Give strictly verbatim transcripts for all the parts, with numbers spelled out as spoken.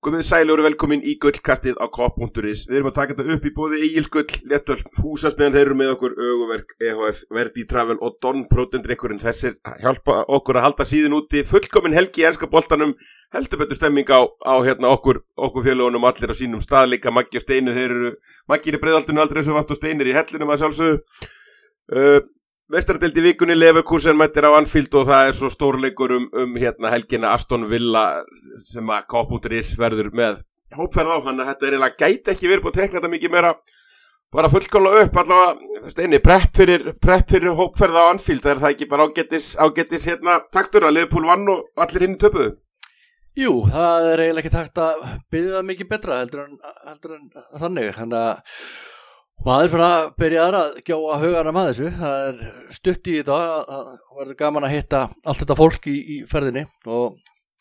Komið sæl og velkomin í gullkastið á kopp punktur is. Við erum að taka þetta upp í boði Egils Gull, Léttöl, Húsasmiðjan, þeir eru með okkur, Öguverk, E H F, Verdi Travel og Don Prótendrykkurinn. Þessir hjálpa okkur að halda síðan úti. Fullkomin helgi í enska boltanum, heldur betur stemming á, á hérna okkur, okkur félagunum allir á sínum stað, líka Maggi og Steinu. Þeir eru, Maggi er í Breiðholtinu aldrei svo vant og Steinir í hellinum að sjálfsögðu. Uh, Meistaradeild í vikunni, Leverkusen mættir á Anfield og það er svo stórleikur um, um hérna helgina Aston Villa sem að kopp punktur is verður með hópferð á, þannig að þetta er eiginlega gæti ekki verið búið að tekna þetta mikið meira bara fullkomlega upp, allavega Steini, prepp fyrir, prepp fyrir hópferð á Anfield, er það ekki bara ágætis, ágætis hérna taktur að Liverpool vann og allir hinn töpuðu? Jú, það er eiginlega ekki takt að byrja það mikið betra heldur en, heldur en þannig, þannig að maður svona byrjaður að gjóa huganum að þessu. Það er stutt í þetta, það verður gaman að hitta allt þetta fólk í, í ferðinni og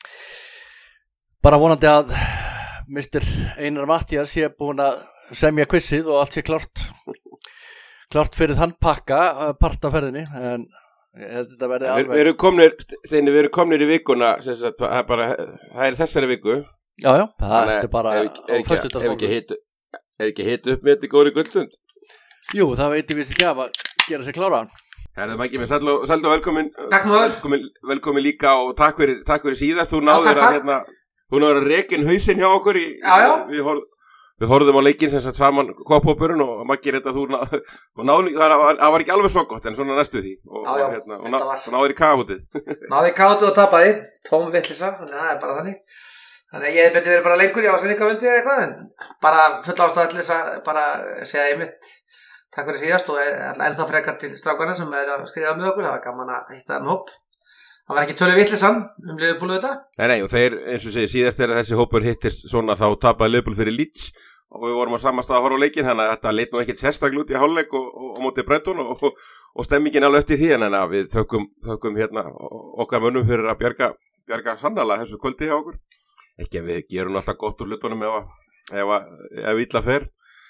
bara vonandi að mister Einar Matthías sé búin að semja quizið og allt sé klart klart fyrir þann pakka part af ferðinni, en þetta verði alveg. Við erum komnir, Steini, við erum komnir í vikuna, sem sagt, það er bara, það er þessari viku. Já, já, það er bara á föstudagsmorgun. Er ekki hitu upp með þetta góri gullstund? Jú, það veit ég vist ekki af að gera sig klára. Herðu Maggi, með sæll og velkomin. Takk maður. Velkomin, velkomin líka og takk fyrir, takk fyrir síðast. Þú náður að, hérna, þú náður að rekin hausinn hjá okkur í, já, já. Við, horf, við horfðum á leikinn sem satt saman koppópurinn og Maggi þetta þú náður, náður það var, var ekki alveg svo gott en svona næstu því. Og, já, já, og, hérna, og ná, náður í kafútið. Náður í kafútið og tapaði, tóm vitleysa, þannig að það er bara þannig. Þannig að ég hef betur verið bara lengur, ég var svo líka vundið eða eitthvað, en bara full ástæða til þess að bara segja einmitt takk fyrir síðast og ennþá frekar til strákana sem er að skrifa með okkur, það var gaman að hitta þann hóp. Það var ekki tölu vitleysan um Liverpool þetta. Nei, nei, og þeir, eins og segi, síðast er að þessi hópur hittist svona þá tapaði Liverpool fyrir Leeds og við vorum á sama stað að horfa á leikinn, þannig að þetta leit nú ekkert sérstaklega út í hálfleik og, og, og móti Brighton og, og, og stemmingin alveg eftir því, en að við þökkum, þökkum hérna okkar mönnum fyrir að bjarga, bjarga sannarlega þessu kvöldi hjá okkur. Ekki að við gerum alltaf gott úr hlutunum ef, ef, ef illa fer.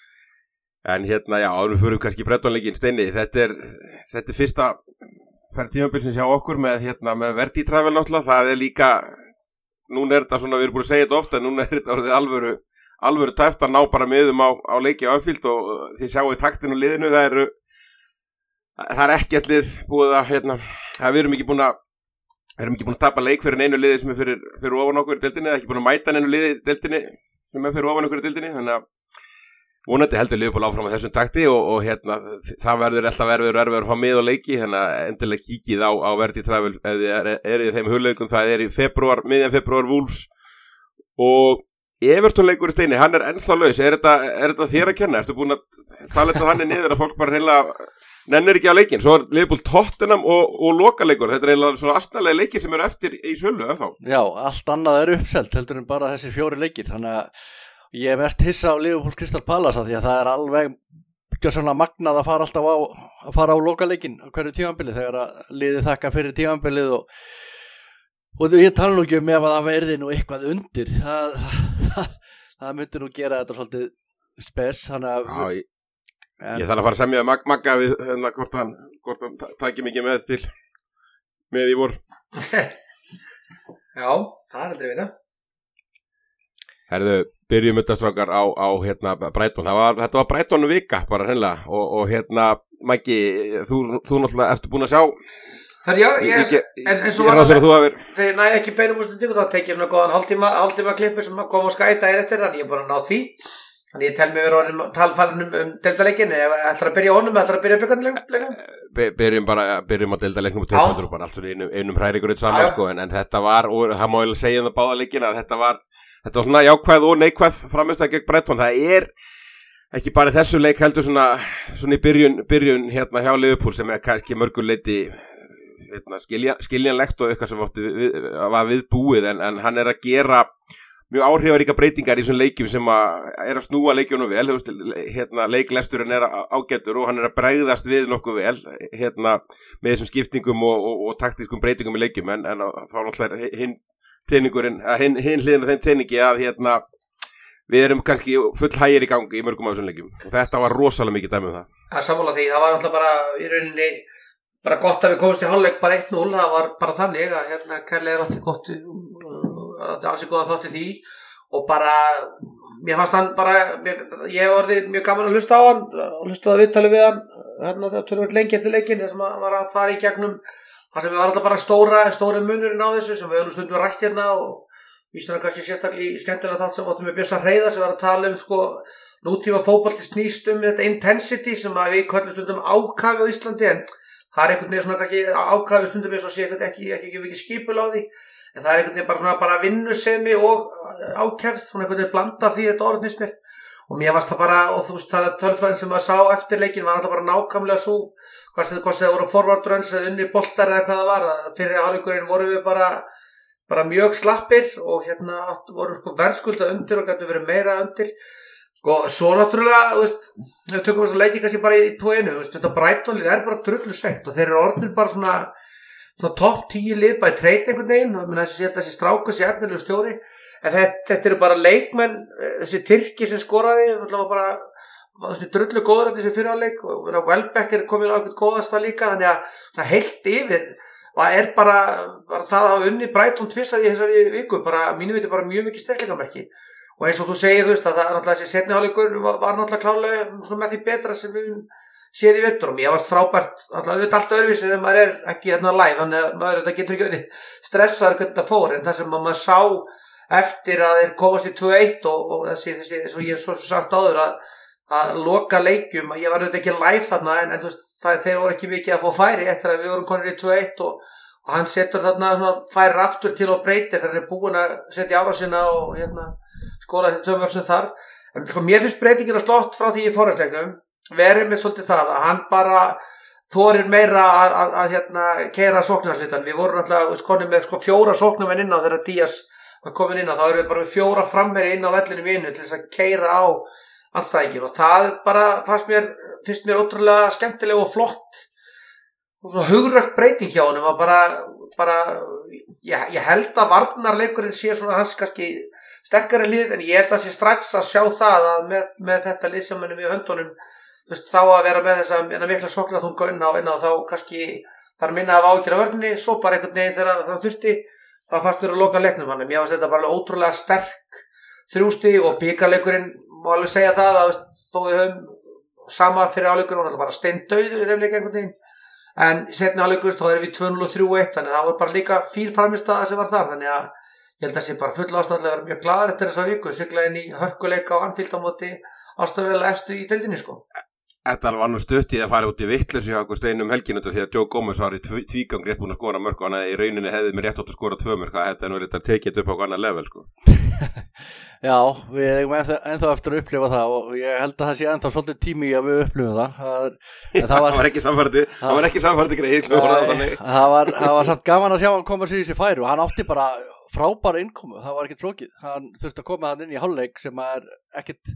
En hérna, já, við fyrir kannski Brighton-leikinn. Steini, þetta er, þetta er fyrsta ferð tímabilsins hjá okkur með, hérna, með Verdi Travel náttúrulega. Það er líka, núna er þetta svona, við erum búin að segja þetta ofta, núna er þetta orðið alvöru, alvöru tæft að ná bara miðum á, á leiki á Anfield og þið sjáu í taktinu liðinu, það eru, það er ekki allir búið að, hérna, það við erum ekki búin að, Við erum ekki búin að tapa leik fyrir einu liði sem er fyrir, fyrir ofan okkur í deildinni, ekki búin að mæta einu liði í deildinni sem er fyrir ofan okkur í deildinni, þannig að vonandi heldur Liverpool áfram á þessum takti og, og hérna, það verður alltaf erfiður og erfiður að fá mið og leiki, þannig að endilega kíkið á, á Verdi Travel ef þið er, er í þeim hugleikum, það er í februar, miðjan februar Wolves og Everton-leikur í Steini, hann er ennþá laus, er þetta, er þetta þér að kenna? Ertu búin að tala þetta hann niður að fólk bara heila nennir ekki á leikinn? Svo er Liverpool Tottenham og, og lokaleikur, þetta er eiginlega svona astnalega leikir sem eru eftir í sölu ennþá. Já, allt annað er uppselt heldur en bara þessi fjóri leikir, þannig að ég er mest hissa á Liverpool Crystal Palace því að það er alveg ekki svona magnað að fara alltaf á, að fara á lokaleikinn á hverju tímabili þegar að liðið þakka fyrir tímabilið og Og ég tala nú ekki um ef að það verði nú eitthvað undir, það, það, það myndi nú gera þetta svolítið spes. Þannig að... Já, ég, en, ég þarf að fara að semja Mag, Magga við hérna hvort hann, hvort hann tæki mikið með til, með í vor. Já, það er aldrei við það. Herðu, byrjum þetta strákar á, á hérna Brighton, það var, þetta var Brighton vika bara hreinlega og, og hérna, Maggi, þú, þú náttúrulega ertu búin að sjá... Hörru, já, ég, ég, en, en svo ég, var það þegar ég næði ekki beinum úr stundingu þá tek ég svona góðan hálftíma, hálftíma klippu sem kom á skæta er eftir, þannig ég er búin að ná því þannig ég tel mig verið honum talfælum um, um deildaleikin, ef ég ætlar að byrja honum ætlar að byrja byggarnleikum Be, byrjum bara, byrjum á deildaleiknum og töfum bara allt svona einum, einum hrærigur eitt saman sko, en, en þetta var, og það má ég segja um það báða leikin að þetta var, þetta var svona jákvæð og neikvæð framistæð gegn Brighton, það er ekki bara þessu leik heldur svona, svona í byrjun, byrjun hérna hjá Liverpool sem er kannski mörgur leiti Skilja, skiljanlegt og eitthvað sem átti við, var viðbúið en, en hann er að gera mjög áhrifaríka breytingar í þessum leikjum sem að er að snúa leikjunum vel hérna, leiklesturinn er ágætur og hann er að bregðast við nokkuð vel hérna, með þessum skiptingum og, og, og taktískum breytingum í leikjum en, en þá náttúrulega hinn teiningurinn hinn hin hliðin af þeim teiningi að hérna, við erum kannski full hægir í gangi í mörgum af þessum leikjum og þetta var rosalega mikið dæmi um það. Það sammála því, það var náttúrulega bara í rauninni bara gott að við komumst í hálfleik bara eitt núll, það var bara þannig að hérna kærlega er átti gott að ansi góðan þátt í því og bara mér fannst hann bara mér, ég hef orðið mjög gaman að hlusta á hann hlusta að viðtali við hann hérna það tölvöld lengi eftir leikinn þess að maður var að fara í gegnum það sem við var alltaf bara stóra stóri munurinn á þessu sem við höfum stundum rætt hérna og vísum hann kannski sérstaklega í skemmtilega þátt sem áttum við Bjössa Hreiðar sem var að tala um sko nútíma fótbolti snýst um þetta intensity sem að við köllum stundum ákafi á Íslandi en það er einhvern veginn svona kannski ákafi stundum eins og sé ekki, ekki, ekki, ekki, ekki skipul á því en það er einhvern veginn bara svona bara vinnusemi og ákefð svona einhvern veginn blanda því þetta orð finnst mér og mér varst það bara og þú veist það tölfræðin sem maður sá eftir leikinn var alltaf bara nákvæmlega svo hvað sem það voru forvardur eins eða unni boltar eða hvað það var fyrir hálfleikurinn vorum við bara bara mjög slappir og hérna vorum sko verðskulda undir og gætu verið meira undir sko svo náttúrulega þú veist við tökum þess að leiki kannski bara í tvo einu þú veist þetta Brighton-lið er bara drullu sveikt og þeir eru orðnir bara svona svona topp tíu lið bara í treyt einhvern veginn og þessi sé þessi strákur sé efnilegu stjóri en þetta, þetta eru bara leikmenn þessi Tyrki sem skoraði það var bara þessi drullu góður þessi fyrirháleik og Welbeck er komin á eitthvað góðasta líka þannig að það heilt yfir og er bara, bara það að hafa unni Brighton tvisar í þessari viku bara mínu viti bara mjög mikið sterkleikamerki og eins og þú segir þú veist að það er náttúrulega þessi seinni hálfleikur var, var náttúrulega klálega svona með því betra sem við séð í vetur og mér varst frábært alltaf allt öðruvísi þegar maður er ekki hérna live þannig að maður þetta getur ekki stressaður hvernig það fór en það sem maður sá eftir að þeir komast í tvö eitt og, og þessi, þessi, eins og ég hef svo sagt áður að, að loka leikjum að ég var auðvitað ekki live þarna en, en veist, það, þeir voru ekki mikið að fá færi eftir að við vorum konir í tvö eitt og, og hann setur þarna svona færir aftur til og breytir þegar hann er búin að setja ára sinna og hérna, skora þessi tömur sem þarf en sko, mér finnst breytingin að slott frá því í forræðsleiknum verið með svolítið það að hann bara þorir meira að, að, að hérna keyra sóknarhlutan. Við vorum alltaf konið með sko fjóra sóknarmenn inn á þegar Díaz var komin inn á. Þá erum við bara með fjóra framherja inn á vellinum í einu til þess að keyra á andstæðinginn og það bara fannst mér, finnst mér ótrúlega skemmtileg og flott og svona hugrökk breyting hjá honum að bara, bara ég, ég held að varnarleikurinn sé svona hans kannski sterkari lið en ég held að sé strax að sjá það að með, með þetta lið sem hann er með höndunum Veist, þá að vera með þess að mikla sóknarþunga inn á inn á þá kannski þar minna af ágjur af vörninni, svo bara einhvern veginn þegar það þurfti, þá fannst mér að loka leiknum hann. Mér fannst þetta bara ótrúlega sterk þrjústi og bikaleikurinn má alveg segja það að þó við höfum sama fyrir áleikurinn og það bara steindauður í þeim leik einhvern veginn. En setni áleikurinn þá erum við tvö núll og þrjú eitt þannig að það voru bara líka fín frammistaða sem var þar þannig að ég held að sé bara full ástæðlega vera mjög glaður eftir þessa viku, sigla inn í hörkuleika á Anfield á móti ástæðuvel efstu í deildinni sko. Þetta var nú stutt í að fara út í vittleysu hjá okkur Steinu um helginu því að Joe Gomez var í tvígang rétt búin að skora mörg og hann í rauninni hefði mér rétt átt að skora tvö mörg það hefði nú rétt að tekið upp á annar level sko. Já, við eigum ennþá, ennþá eftir að upplifa það og ég held að það sé ennþá svolítið tími að við upplifum það það, það var, var ekki samfærdi það var ekki samfærdi greið það var, það var samt gaman að sjá hann koma sér í sér færi og hann átti bara frábæra innkomu það var ekkert flókið, hann þurfti að koma hann inn í hálfleik sem er ekkert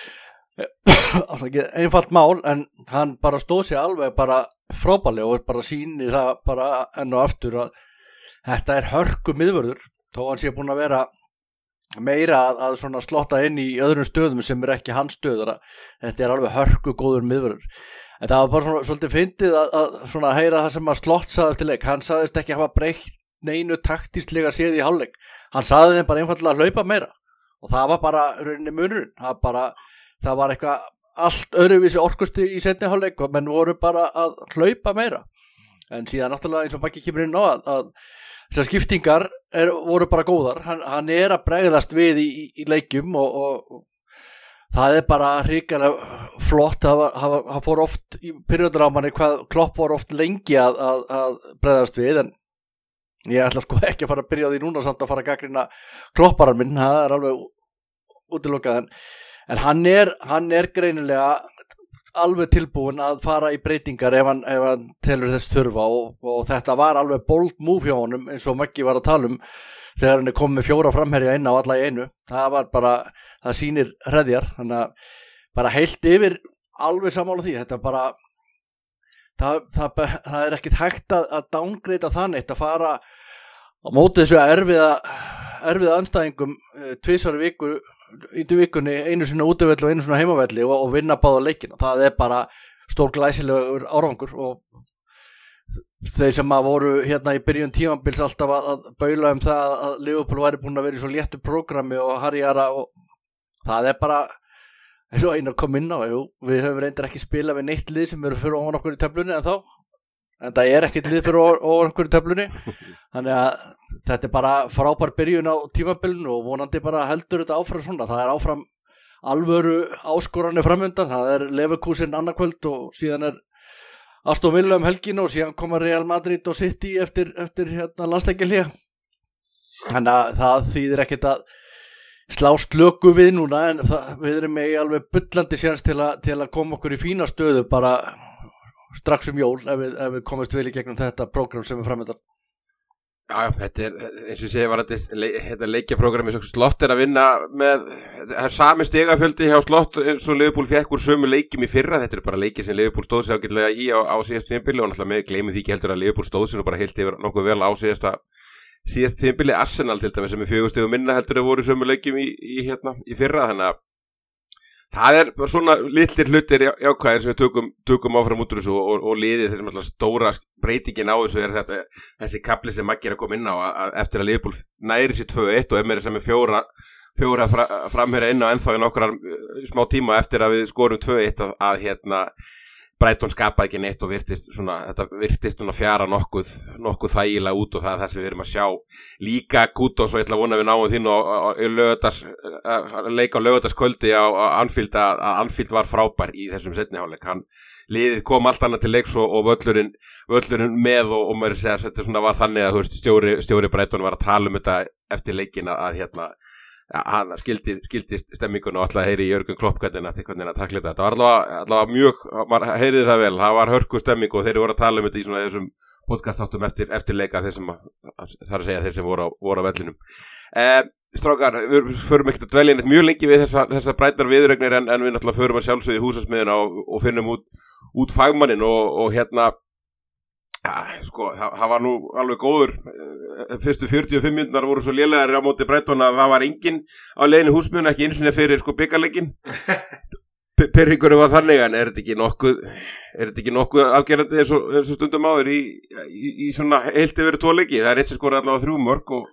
einfalt mál en hann bara stóð sér alveg bara frábærlega og bara sýnir það bara enn og aftur að þetta er hörku miðvörður þó hann sé búin að vera meira að, að svona slotta inn í öðrum stöðum sem er ekki hans stöður þetta er alveg hörku góður miðvörður en það var bara svona, svolítið fyndið að, að svona heyra það sem að Slott sagði eftir leik hann sagðist ekki hafa breytt neinu taktíslega séð í hálfleik hann sagði þeim bara einfallega að hlaupa meira og það var bara rauninni munurinn það bara Það var eitthvað allt öðruvísi orkusti í seinni hálfleik og menn voru bara að hlaupa meira. En síðan náttúrulega eins og Maggi kemur inn á að, að þessar skiptingar er, voru bara góðar. Hann, hann er að bregðast við í, í, í leikjum og, og, og það er bara hrikalega flott. Það fór oft í periódur á manni hvað Klopp voru oft lengi að, að, að bregðast við en ég ætla sko ekki að fara að byrja á því núna samt að fara að gagnrýna Klopparar minn. Það er alveg útilokað en En hann er, hann er greinilega alveg tilbúin að fara í breytingar ef hann, ef hann telur þess þurfa og, og þetta var alveg bold move hjá honum eins og Maggi var að tala um þegar hann er komið með fjóra framherja inn á alla í einu. Það var bara, það sýnir hreðjar, þannig að bara heilt yfir alveg sammála því. Þetta bara, það, það, það er ekkit hægt að, að downgreita þannig að fara á móti þessu erfiða, erfiða anstæðingum tvisvar í viku í vikunni einu svona útivelli og einu svona heimavelli og, og vinna báða leikina það er bara stór glæsilegur árangur og þeir sem að voru hérna í byrjun tímabils alltaf að, að baula um það að Liverpool væri búin að vera í svo léttu prógrami og harjara og það er bara eins og Einar kom inn á, jú, við höfum reyndar ekki spilað við neitt lið sem eru fyrir ofan okkur í töflunni en þá, en það er ekkert lið fyrir ofan okkur í töflunni, þannig að þetta er bara frábær byrjun á tímabilinu og vonandi bara heldur þetta áfram svona, það er áfram alvöru áskoranir framöndan, það er Leverkusen annarkvöld og síðan er Aston Villa um helgin og síðan koma Real Madrid og City eftir, eftir hérna landsleikjahlé, þannig að það þýðir ekkert að slá slöku við núna en það, við erum með alveg bullandi séns til, til að koma okkur í fína stöðu bara strax um jól ef við, ef við komast vel í gegnum þetta prógram sem er framöndan. Já, þetta er, eins og ég segi, var þetta, þetta leikjaprógrami sem Slott er að vinna með, það er sami stigafjöldi hjá Slott eins og Liverpool fekk úr sömu leikjum í fyrra, þetta er bara leiki sem Liverpool stóð sér ágætlega í á, á síðast tímabili og náttúrulega með gleymum því ekki heldur að Liverpool stóð sér og bara heilt yfir nokkuð vel á síðasta síðast tímabili. Arsenal til dæmis sem er fjögur stigum minna heldur að voru í sömu leikjum í, í, hérna, í fyrra, þannig að það er svona litlir hlutir jákvæðir sem við tökum, tökum áfram út úr þessu og, og liðið þessum alltaf stóra breytingin á þessu er þetta, þessi kapli sem Maggi er að koma inn á að, að eftir að Liverpool næri sér tvö eitt og er meira sem er fjóra, fjóra fra, framherja inn á ennþá í nokkrar smá tíma eftir að við skorum tvö eitt að, að hérna Brighton skapaði ekki neitt og virtist svona, þetta virtist svona fjara nokkuð, nokkuð þægilega út og það er það sem við erum að sjá líka Kudos og ég ætla að vona við náum þín og lögadags, leika á lögadagskvöldi á, á Anfield að, að Anfield var frábær í þessum seinni hálfleik, hann liðið kom allt annað til leiks og, og völlurinn, völlurinn með og, og maður segja að þetta svona var þannig að veist, stjóri, stjóri Brighton var að tala um þetta eftir leikin að, að hérna ja, hann skildi, skildi stemmingun og alltaf heyri í Jörgen Klopp hvernig að, hvernig að takla þetta. Þetta var allavega, allavega mjög, maður heyriði það vel, það var hörku stemming og þeir voru að tala um þetta í svona þessum podcastáttum eftir, eftir leika þeir sem, þar að segja þeir sem voru á, voru á vellinum. Eh, strákar, við förum ekkert að dvelja neitt mjög lengi við þessa, þessa Brighton viðuregnir en, en við náttúrulega förum að sjálfsögðu í húsasmiðuna og, og finnum út, út fagmannin og, og hérna ja, sko, það, það var nú alveg góður fyrstu fjörutíu og fimm mínúturnar voru svo lélegar á móti Brighton að það var enginn á leiðinni húsmiðuna, ekki einu sinni fyrir sko bikarleikin Pirringurinn var þannig en er þetta ekki nokkuð er þetta ekki nokkuð afgerandi eins og, eins og stundum áður í, í, í svona heilt yfir tvo leiki, það er eitt sem skora allavega þrjú mörk og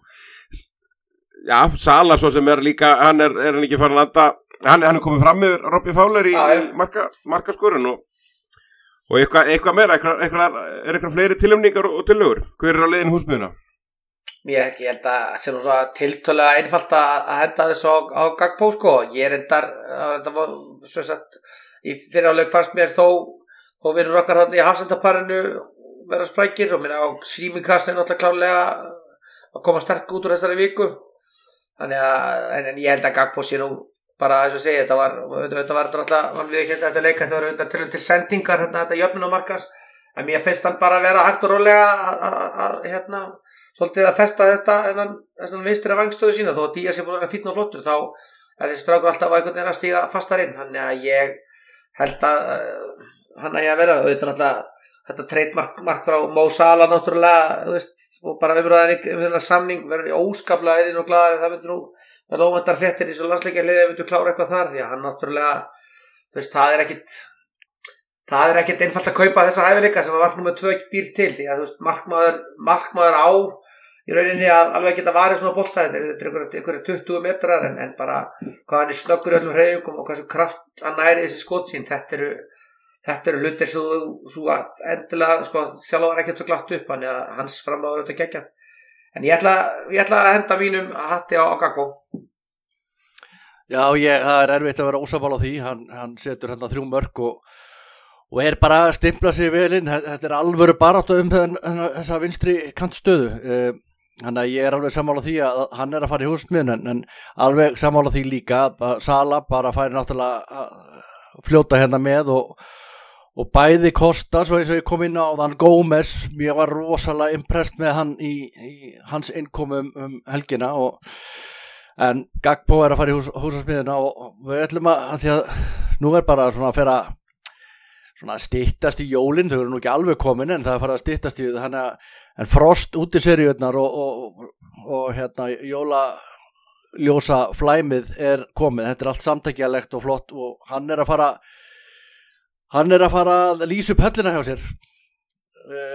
já, Sala svo sem er líka, hann er, er hann ekki farin að landa, hann, hann er komið fram yfir Robbie Fowler í, í marka, markaskorun og Og eitthvað, eitthvað meira, eitthvað, eitthvað, er eitthvað fleiri tilumningar og tillögur? Hver er á leiðin húsmiðuna? Ég, ég held að það sé nú svona tiltölulega einfalt að henda þessu á, á Gagpo, sko. Ég er endar, það var svo sagt, í fyriráleik fannst mér þó, þó vinur okkar þarna í hafsendaparinu vera sprækir og minna á Símikast er náttúrulega klárlega að koma sterk út úr þessari viku. Þannig að, en, en ég held að Gagpo sé nú, bara eins og segja, þetta var þetta var náttúrulega, mann við ekki þetta leika þetta var auðvitað til, til sendingar, þetta, þetta jöfnunamarkas en mér finnst hann bara að vera hægt og rólega að hérna, svolítið að festa þetta þennan vinstri vangstöðu sína, þó að Díaz sé búin að vera fínn og flottur, þá er þessi strákur alltaf að einhvern veginn að stíga fastar inn, þannig að ég held að hann að ég að vera, auðvitað náttúrulega þetta trademark mark frá Mo Salah náttúrulega, þú veist, og bara umræðan um þennan samning verður óskaplega eðin og glaðar, það myndir nú með óvendar fréttir í svo landsleikja liðið við þú klára eitthvað þar, því að hann náttúrulega þú veist, það er ekkit það er ekkit einfalt að kaupa þessa hæfileika sem að mark númer tvö býr til, því að þú veist, markmaður markmaður á í rauninni að alveg geta varið svona bolta, þetta er einhverju tuttugu metrar en, en bara hvað hann er snöggur í öllum hreyfingum og hversu kraft hann næri þessi skot sín, þetta eru þetta eru hlutir sem þú, þú endilega sko, þjálfar ekkert svo glatt upp, hann er hans framláður auðvitað geggjað. En ég ætla, ég ætla að henda mínum hatti á, á Gagpo. Já, ég, það er erfitt að vera ósammála á því, hann, hann setur hérna þrjú mörk og, og er bara að stimpla sig vel inn, þetta er alvöru baráttu um þenn, þessa vinstri kantstöðu, þannig að ég er alveg sammála á því að hann er að fara í húsmiðun en, en alveg sammála á því líka að Sala bara færi náttúrulega að fljóta hérna með og og bæði Costa, svo eins og ég kom inn á þann Gómez, ég var rosalega impressed með hann í, í hans innkomu um, um helgina og en Gagpo er að fara í hús, húsasmiðina og við ætlum að, að því að nú er bara svona að fara svona að styttast í jólin, þau eru nú ekki alveg komin en það er farið að styttast í þannig að en Frost út í seríurnar og, og, og, og hérna jóla ljósa flæmið er komið, þetta er allt samtækjalegt og flott og hann er að fara Hann er að fara að lýsa upp höllina hjá sér. Uh,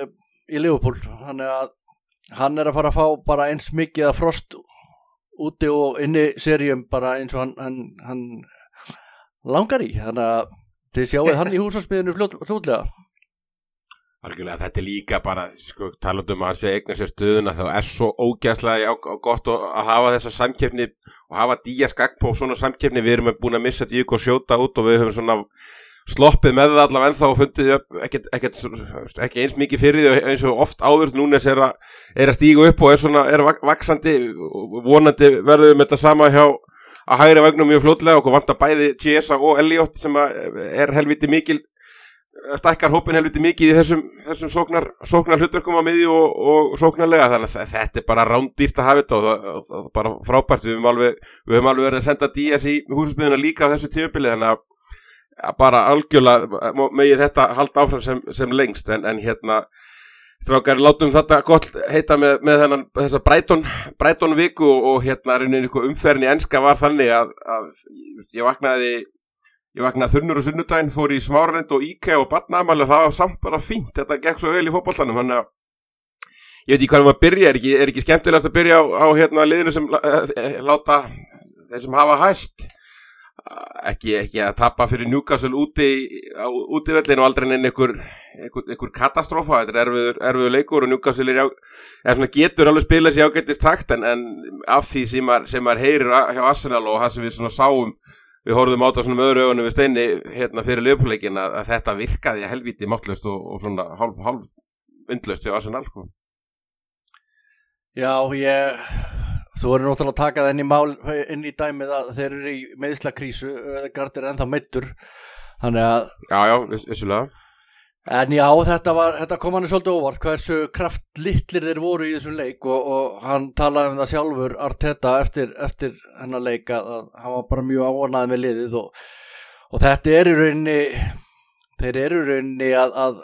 í Liverpool, hann er að hann er að fara að fá bara eins mikið að frost úti og inni seríum bara eins og hann, hann, hann langar í, þannig að þið sjáuð hann í húsasmiðinu fljót, fljótlega. Algjörlega, þetta er líka bara, sko, talandum að hann sé eignar sér stöðuna, þá er svo ógæslega gott að hafa þessa samkeppni og hafa Díaz Gakpo og svona samkeppni. Við erum búin að missa Diego Jota út og við höfum svona sloppið með það allavega ennþá og fundið ekkert, ekkert, ekki eins mikið fyrir því eins og oft áður. Núnes er að, er að stíga upp og er svona, er vaksandi, vonandi verður við með þetta sama hjá að hægri vagnum mjög fljótlega, og vantar bæði Chiesa og Elliot sem er helviti mikil, stækkar hópin helviti mikið í þessum, þessum sóknar, sóknar hlutverkum á miðju og, og sóknarlega, þannig að þetta er bara rándýrt að hafa þetta og það er bara frábært. Við höfum alveg, við höfum alveg verið að senda Díaz í húsasmiðuna líka á þessu tímabili, þannig að, að bara algjörlega megi þetta halda áfram sem, sem lengst, en, en hérna strákar, látum þetta gott heita með, með þennan, þessa Brighton, Brighton viku og, og hérna umferðin í enska var þannig að, að ég vaknaði Ég vaknaði þunnur og sunnudaginn, fór í Smáralind og IKEA og barnaafmæli og það var samt bara fínt. Þetta gekk svo vel í fótboltanum, þannig að ég veit ekki hvað um að byrja, er ekki, er ekki skemmtilegast að byrja á, á hérna liðinu sem uh, láta þeir sem hafa hæst. Uh, ekki, ekki að tappa fyrir Newcastle úti á útivellinu og aldrei neinn einhver, einhver, einhver katastrófa. Þetta er erfiður, erfiður leikur og Newcastle er, já, er svona, getur alveg spilað sér ágætist takt, en, en af því sem maður, sem maður heyrir hjá Arsenal og það sem við svona sáum, við horfðum á þetta svona með öðru augunum við Steini hérna fyrir Liverpool-leikinn að, að þetta virkaði helvíti máttlaust og, og svona hálf, hálf vindlaust hjá Arsenal, sko. Já, ég, þú verður náttúrulega að taka það inn í mál, inn í dæmið að þeir eru í meiðslakrísu, Ödegaard er ennþá meiddur, þannig að... Já, já, viss, vissulega. En já, þetta, var, þetta kom hann svolítið óvart, hversu kraftlitlir þeir voru í þessum leik og, og hann talaði um það sjálfur, Arteta, eftir, eftir hennar leik að, að hann var bara mjög ánægður með liðið og, og þetta er í rauninni, þeir eru í rauninni að, að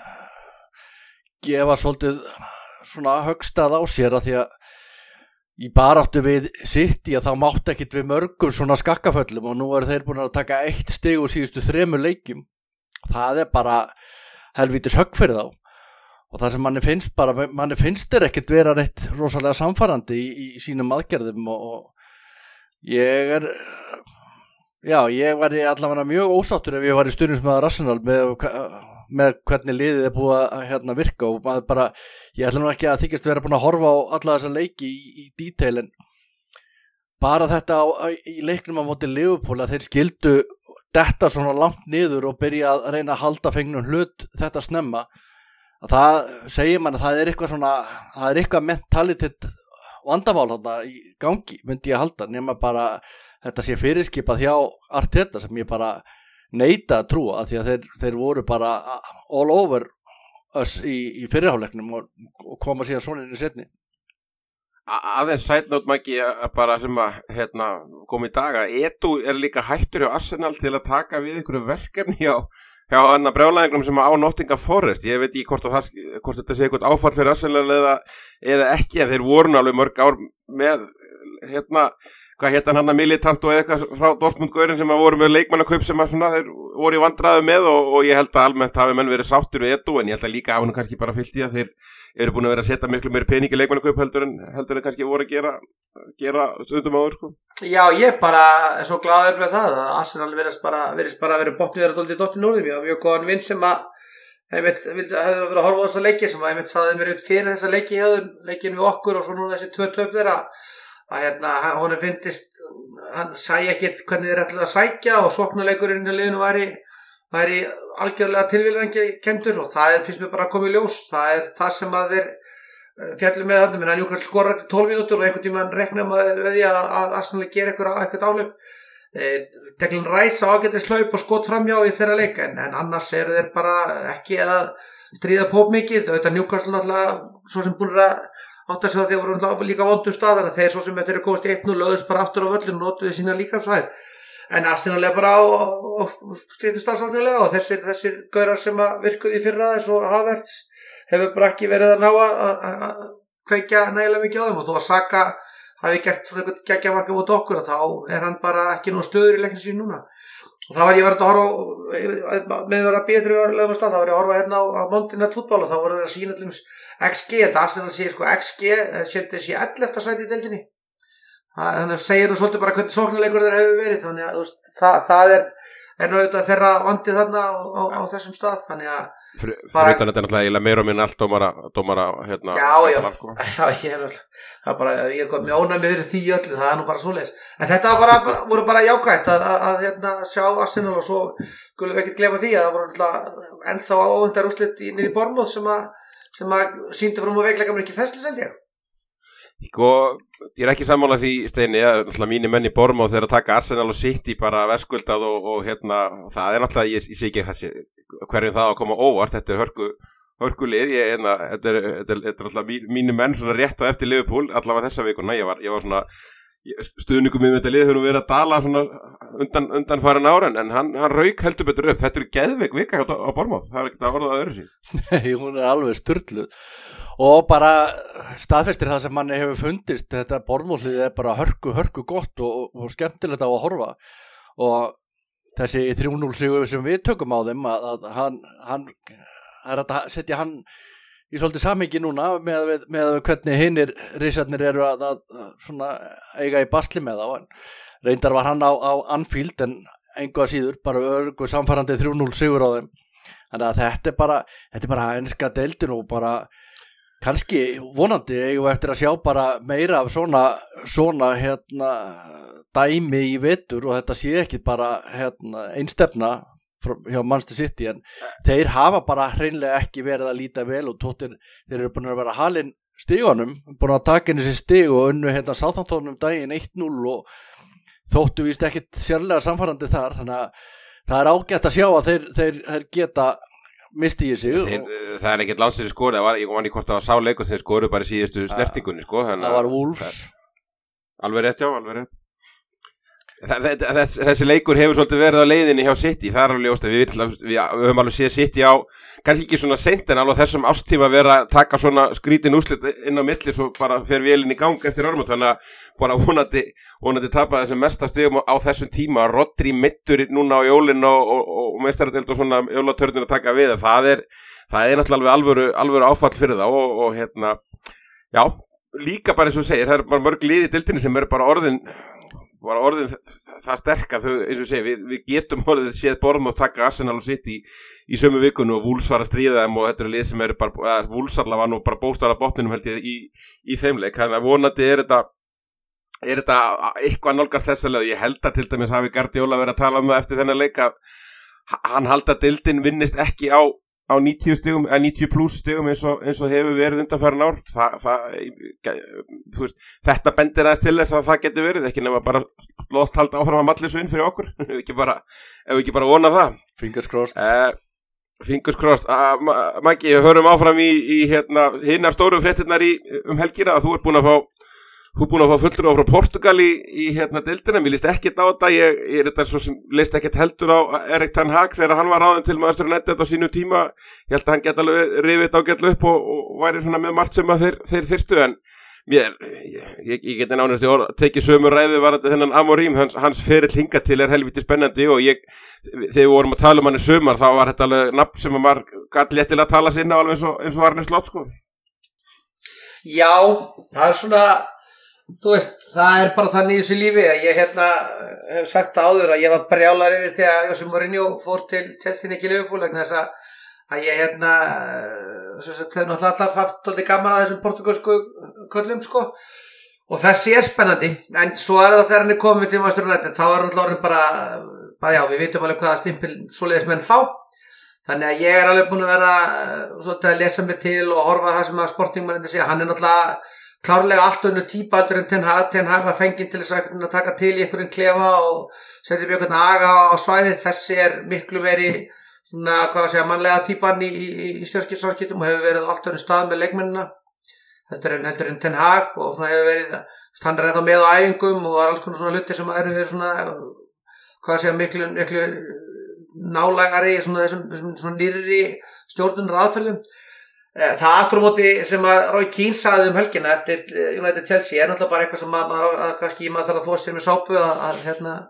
gefa svolítið svona höggstað á sér að því að í baráttu við City að þá mátt ekkit við mörgum svona skakkaföllum og nú eru þeir búin að taka eitt stig úr síðustu þremur leikjum. Það er bara helvítis högg fyrir þá og það sem manni finnst bara, manni finnst þeir ekkert vera reitt rosalega samfærandi í, í sínum aðgerðum og, og ég er já, ég var allavega mjög ósáttur ef ég var í stuðningsmaður Arsenal með, með hvernig liðið er búið að hérna, virka og maður bara, ég ætla nú ekki að þykjast vera búin að horfa á alla þessa leiki í, í detail en bara þetta á, í leiknum á móti Liverpool að þeir skildu detta svona langt niður og byrja að reyna að halda fengnum hlut þetta snemma að það segir mann að það er eitthvað svona það er eitthvað mentalitet vandamál þarna í gangi myndi ég halda nema bara þetta sé fyrirskipað hjá Arteta sem ég bara neita að trúa að því að þeir, þeir voru bara all over us í, í fyrirháleiknum og, og koma síðan svona inn í setni. Aðeins sætnót mæki að bara sem að hérna, koma í dag að Edu er líka hættur hjá Arsenal til að taka við einhverju verkefni hjá, hjá annar brjálæðingnum sem á Nottingham Forest. Ég veit ekki hvort, það, hvort þetta sé eitthvað áfall fyrir Arsenal eða, eða ekki en þeir voru alveg mörg ár með hérna, hvað hétt hann hann að Militant og eitthvað frá Dortmund-gaurin sem að voru með leikmannakaup sem að svona þeir voru í vandræðu með og, og ég held að almennt hafi menn verið sáttur við Edu en ég held að líka hafa hann kannski bara fyllt í að þeir eru búin að vera að setja miklu meiri pening í leikmannakaup heldur en heldur en kannski voru að gera, gera stundum áður, sko. Já, ég bara er svo glaður með það að Arsenal verðist bara, verðist bara að vera botni vera dóldi í dottin úr því. Ég var mjög góðan vinn sem að hefði verið að horfa á þessa leiki sem að einmitt saði mér fyrir þessa leiki hefðum, leikin við okkur og svo núna þessi tvö töp þeirra að hérna, hún er fyndist, hann sæi ekkit hvernig þeir ætlaði að sækja og sóknarleikurinn í liðinu væri væri algjörlega tilvíðangi kemdur og það er, finnst mér bara að koma í ljós það er það sem að þeir fjallum með þarna, menn að Newcastle skorar eftir tólf mínútur og einhvern tímann rekna maður við því að, að Arsenal gera eitthvað álöp e, Declan Rice á ágætis hlaup og skot framhjá í þeirra leika en, en annars eru þeir bara ekki að stríða póp mikið, þetta Newcastle náttúrulega svo sem búin að átt að segja að þeir voru líka vondum staðar þeir svo sem þeir eru komast í eitt núll lögðust bara aftur á völlinu og notuðu sína líkamsvæðir en Arsenal er bara á, á, á skriftu starfsfólknilega og þessir, þessir gaurar sem að virkuði í fyrra eins og Havertz hefur bara ekki verið að ná að kveikja nægilega mikið á þeim og þó að Saka hafi gert svona eitthvað geggjamarka mot okkur og þá er hann bara ekki nú stöður í leiknum sín núna og það var ég verið að horfa með að býða til við lögum að stað, þá var ég að horfa hérna á, á Monday Night Football og þá voru það að sína til X G, þetta Arsenal sé sko X G sjöldi sé ellefta sæti í deildinni, þannig að segir nú svolítið bara hvernig sóknarleikur þeir hefur verið, þannig að veist, það, það er er nú auðvitað þeirra vandið þarna á, á, á þessum stað, þannig að fyrir bara... þetta er náttúrulega meira og minna allt dómara, dómara hérna, já, já, sko. já, ég er það bara, ég er með ónæmi fyrir því öllu, það er nú bara svoleiðis, en þetta var bara, bara, voru bara jákvætt að, að, að hérna, sjá Arsenal og svo skulum við ekkert gleyma því að það voru náttúrulega ennþá áhundar úrslit í nýri Bournemouth sem að, sem að sýndu fram á veikleika mér ekki þessli seldi ég. Sko, ég er ekki sammála því Steini að mínir menn í Bournemouth þeir að taka Arsenal og City bara veskuldað og, og hérna, það er náttúrulega, ég, ég sé ekki þessi, hverjum það að koma óvart, þetta er hörku, hörkulið, ég, hérna, þetta er, þetta er, þetta er alltaf mínir menn svona rétt á eftir Liverpool, allavega þessa vikuna, ég var, ég var svona, stuðningum með þetta lið hefur nú verið að dala svona undan, undan farin ára, en hann, hann rauk heldur betur upp, þetta eru geðveik vika á, á Bournemouth, það er ekki að orða að öðru sín. Nei, hún er alveg sturluð. Og bara staðfestir það sem manni hefur fundist, þetta Bournemouth-lið er bara hörku, hörku gott og, og skemmtilegt á að horfa og þessi þrjú núll sigur sem við tökum á þeim að, að hann, hann er að setja hann í svolítið samhengi núna með, með hvernig hinir risarnir eru að, að, að svona eiga í basli með þá, en reyndar var hann á, á Anfield en engu að síður, bara örgu samfærandi þrjú núll sigur á þeim, þannig að þetta er bara, þetta er bara enska deildin og bara kannski vonandi eigum við eftir að sjá bara meira af svona, svona hérna, dæmi í vetur og þetta sé ekki bara hérna, einstefna hjá Manchester City en þeir hafa bara hreinlega ekki verið að líta vel og tóttir, þeir eru búin að vera halinn stigunum, búin að taka inn þessi stig og unnu hérna Southampton um daginn eitt núll og þóttu víst ekkit sérlega samfærandi þar, þannig að það er ágætt að sjá að þeir, þeir, þeir geta misti ég sig Þeir, og... það er ekkert landsliðið skori, það var, ég man í hvort það var sáleikur þeir skoru bara síðustu snertingunni sko, það var Wolves alveg rétt, já, alveg rétt þessi leikur hefur svolítið verið á leiðinni hjá City, það er alveg ljóst við, við, við höfum alveg séð City á kannski ekki svona seint en alveg þessum ástíma vera að taka svona skrítin úrslit inn á milli svo bara fer vélinn í gang eftir örmut, þannig að bara vonandi, vonandi tapa þessum mesta stigum á þessum tíma, Rodri meiddur núna á jólinn og, og, og meistaradeild og svona jólatörnin að taka við, það er það er náttúrulega alvöru, alvöru áfall fyrir þá og, og hérna, já líka bara eins og segir, það er bara mörg lið í deildinni sem er bara orðin var orðin það sterk að þau, eins og segja, við, við getum orðið séð Bournemouth taka Arsenal og City í, í sömu vikunum og Wolves var að stríða þeim og þetta er lið sem eru bara, að Wolves allavega var nú bara bókstaflega botninum held ég í, í þeim leik, þannig að vonandi er þetta, er þetta eitthvað nálgast þessa leið, ég held að til dæmis hafi Guardiola verið að tala um það eftir þennan leik að hann halda að deildin vinnist ekki á á níutíu stigum, eða níutíu pluss stigum eins og, eins og hefur verið undanfærin ár það, það, þú veist, þetta bendir aðeins til þess að það getur verið ekki nema bara slótt halda áfram að mallisvinn fyrir okkur ef við ekki bara, ef við ekki bara vona það fingers crossed uh, fingers crossed, uh, Maggi, hörum áfram í, í hérna, hinnar stóru fréttirnar í, um helgina að þú ert búin að fá Þú er búin að fá fulltrúa frá Portugal í, í hérna deildina, mér líst ekkert á þetta, ég, ég er þetta svo sem líst ekkert heldur á Erik ten Hag þegar hann var ráðinn til Manchester United á sínu tíma, ég held að hann geta alveg rifið þetta ágætlega upp og, og væri svona með margt sem að þeir, þeir þyrstu, en mér, ég, ég geti nánast í orð, tekið sömu ræðu var þetta þennan Amorim, hans, hans ferill hingað til er helviti spennandi og ég, þegar við vorum að tala um hann í sumar, þá var þetta alveg nafn sem að maður gat léttilega að tala sinna alveg eins og, eins og Arne Slot, sko. Já, það er svona... Þú veist, það er bara þannig í þessu lífi að ég hérna hef sagt áður að ég var brjálar yfir því að Jose Mourinho fór til Chelsea ekki Liverpool vegna þess að, að ég hérna þau náttúrulega alltaf haft tóldi gaman að þessum portugalsku köllum sko og þessi er spennandi en svo er það þegar hann er komið til Manchester United þá er hann bara, bara já, við vitum alveg hvaða stimpil svoleiðis menn fá þannig að ég er alveg búin að vera svolítið að lesa mig til og horfa það sem að Sporting mann þetta segja, hann er náttúrulega klárlega allt önnu típa aldur en Ten Hag, Ten Hag var fenginn til þess að taka til í einhverjum klefa og setja upp einhvern aga á svæðið, þessi er miklu meiri svona, hvað að segja, mannlega típan í, í, í stjórnskiptum og hefur verið allt önnu stað með leikmennina heldur en, heldur en Ten Hag og svona hefur verið, hann er ennþá með á æfingum og alls konar svona hluti sem eru verið svona, hvað að segja, miklu, miklu nálægari svona þessum, þessum svona nýrri stjórnunar aðferðum. Það aftur á móti sem að Roy Keane sagði um helgina eftir United Chelsea er náttúrulega bara eitthvað sem maður, að, kannski maður þarf að þvo sér með sápu að, að, hérna,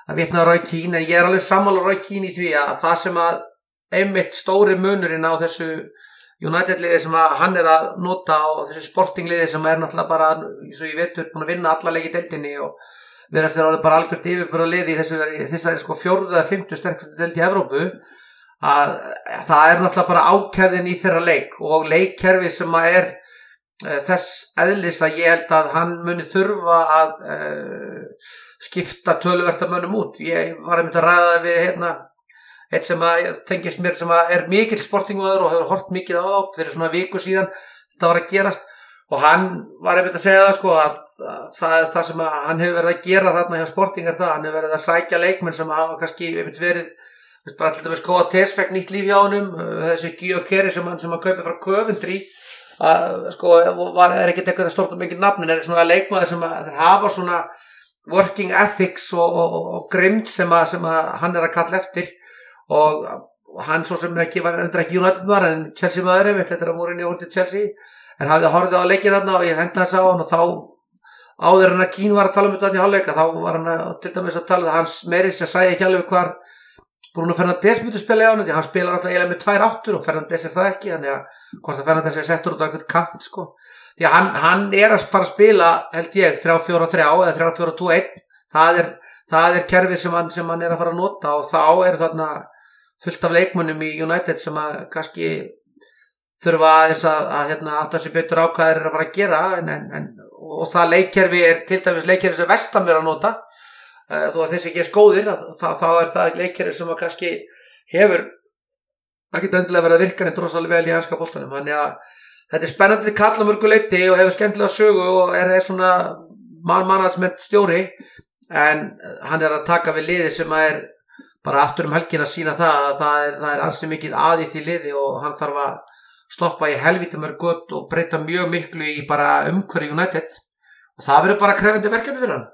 að vitna Roy Keane, en ég er alveg sammála Roy Keane í því að það sem að einmitt stóri munurinn á þessu United liði sem að hann er að nota og þessu Sporting liði sem er náttúrulega bara, eins og ég veitur, búin að vinna alla leiki í deildinni og verðast þér bara algjört yfirbúra liði í þessu, þess að það er sko fjórðu eða fimmtu sterkustu deild í Evrópu, að það er náttúrulega bara ákefðin í þeirra leik og leikkerfi sem að er uh, þess eðlis að ég held að hann muni þurfa að uh, skipta töluvertamönnum út. Ég var einmitt að ræða við hérna eitt sem að tengist mér sem að er mikill sportingmaður og hefur hort mikið á þá fyrir svona viku síðan þetta var að gerast og hann var einmitt að segja það sko að það, það sem að hann hefur verið að gera þarna hjá Sporting er það, hann hefur verið að sækja leikmenn sem hafa kannski einmitt verið veist, bara alltaf með skoða Tes fekk nýtt líf hjá honum, þessi Gio Keri sem hann sem að kaupa frá Coventry að sko var, er ekkert eitthvað stort og mikið nafn en er svona leikmaður sem að þeir hafa svona working ethics og, og, og, og grimt sem að, sem að hann er að kalla eftir og hann svo sem ekki var endur ekki United var en Chelsea maður einmitt, þetta er að Mourinho úr til Chelsea en hafði horfið á leikið þarna og ég henda þess á hann og þá áður en að Keane var að tala um þetta í hálfleika þá var hann að, til dæmis að tala um hans meiri sem sagði ekki alveg hvar Bruno Fernandes myndi spila í ánum því hann spilar alltaf eiginlega með tvær áttur og Fernandes er það ekki þannig að hvort að Fernandes er settur út á eitthvað kant sko því að hann, hann er að fara að spila held ég þrjá fjóra þrjá eða þrjá fjóra tvö eitt það er, það er kerfið sem hann, sem hann er að fara að nota og þá er þarna fullt af leikmönnum í United sem að kannski þurfa aðeins að, að hérna, átta sig betur á hvað þeir eru að fara að gera en, en, en, og það leikkerfi er til dæmis leikkerfi sem West Ham er að nota uh, þó að þessi ekki er skóðir þá, þá er það leikkerfi sem að kannski hefur ekki endilega verið að virka neitt rosalega vel í hanska boltanum þannig að þetta er spennandi kall á mörgu leyti og hefur skemmtilega sögu og er, er svona mann-mannarsmennt stjóri en hann er að taka við liði sem að er bara aftur um helgin að sína það að það er, það er ansi mikið að í því liði og hann þarf að stoppa í helvíti mörg gott og breyta mjög miklu í bara umhverju United og það verður bara krefandi verkefni fyrir hann.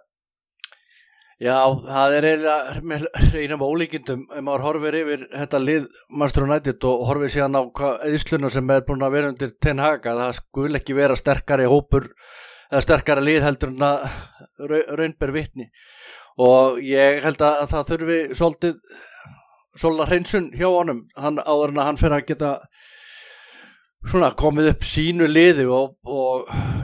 Já, það er eiginlega með einum ólíkindum ef maður horfir yfir þetta lið Manchester United og horfir síðan á eðsluna sem er búin að vera undir Ten Hag að það skul ekki vera sterkari hópur eða sterkari lið heldur en að raunber vitni og ég held að það þurfi svolítið svolítið hreinsun hjá honum hann áður en að hann fyrir að geta svona komið upp sínu liði og, og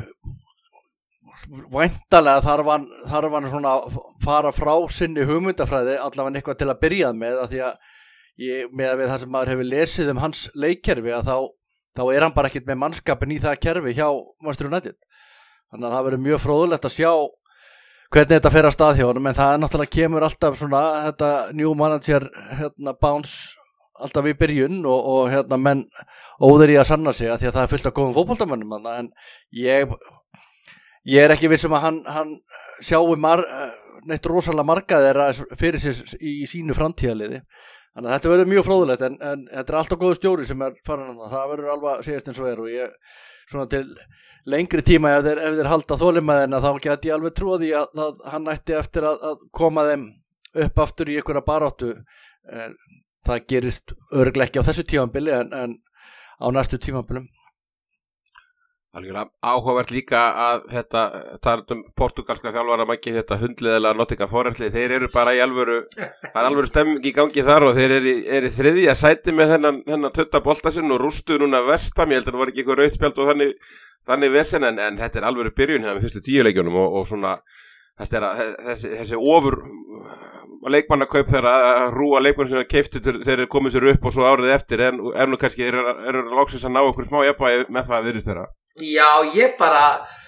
væntalega þarf hann, þarf hann svona að fara frá sinni hugmyndafræði allavega eitthvað til að byrjað með að því að ég, með að við það sem maður hefur lesið um hans leikkerfi að þá, þá er hann bara ekkert með mannskapin í það kerfi hjá Manchester United þannig að það verður mjög fróðulegt að sjá hvernig þetta fer að stað hjá honum en það er náttúrulega kemur alltaf svona þetta new manager hérna, bounce alltaf í byrjun og, og hérna menn óður í að sanna sig að því að það er fullt af góðum fótboltamönnum en ég ég er ekki vissum að hann, hann sjáu mar, neitt rosalega marga þeirra fyrir sér í sínu framtíðaliði þannig að þetta verður mjög fróðulegt en, en þetta er alltaf góður stjóri sem er farin að það verður alveg að segjast eins og er og ég svona til lengri tíma ef þeir, ef þeir halda þolinmæðina þá get ég alveg trúa því að, að hann ætti eftir að, að koma þeim upp aftur í einhverja baráttu en það gerist örugglega ekki á þessu tímabili en, en á næstu tímabilum. Algjörlega áhugavert líka að þetta tala um portugalska þjálfara mæki þetta hundliðilega Nottingham Forest þeir eru bara í alvöru það er alvöru stemming í gangi þar og þeir eru, eru þriðja sæti með þennan, þennan tutta boltasinn og rústu núna West Ham ég held að það var ekki eitthvað rauðspjald og þannig, þannig vesen en, en þetta er alvöru byrjun hérna með fyrstu tíu leikjunum og, og svona þetta er að þessi, þessi ofur leikmannakaup þegar að rúa leikmann sem er keifti þeir eru komið sér upp og svo árið eftir en er nú kannski eru er, er loksins að ná okkur smá jafnvægi með það virðist þeirra. Já, ég bara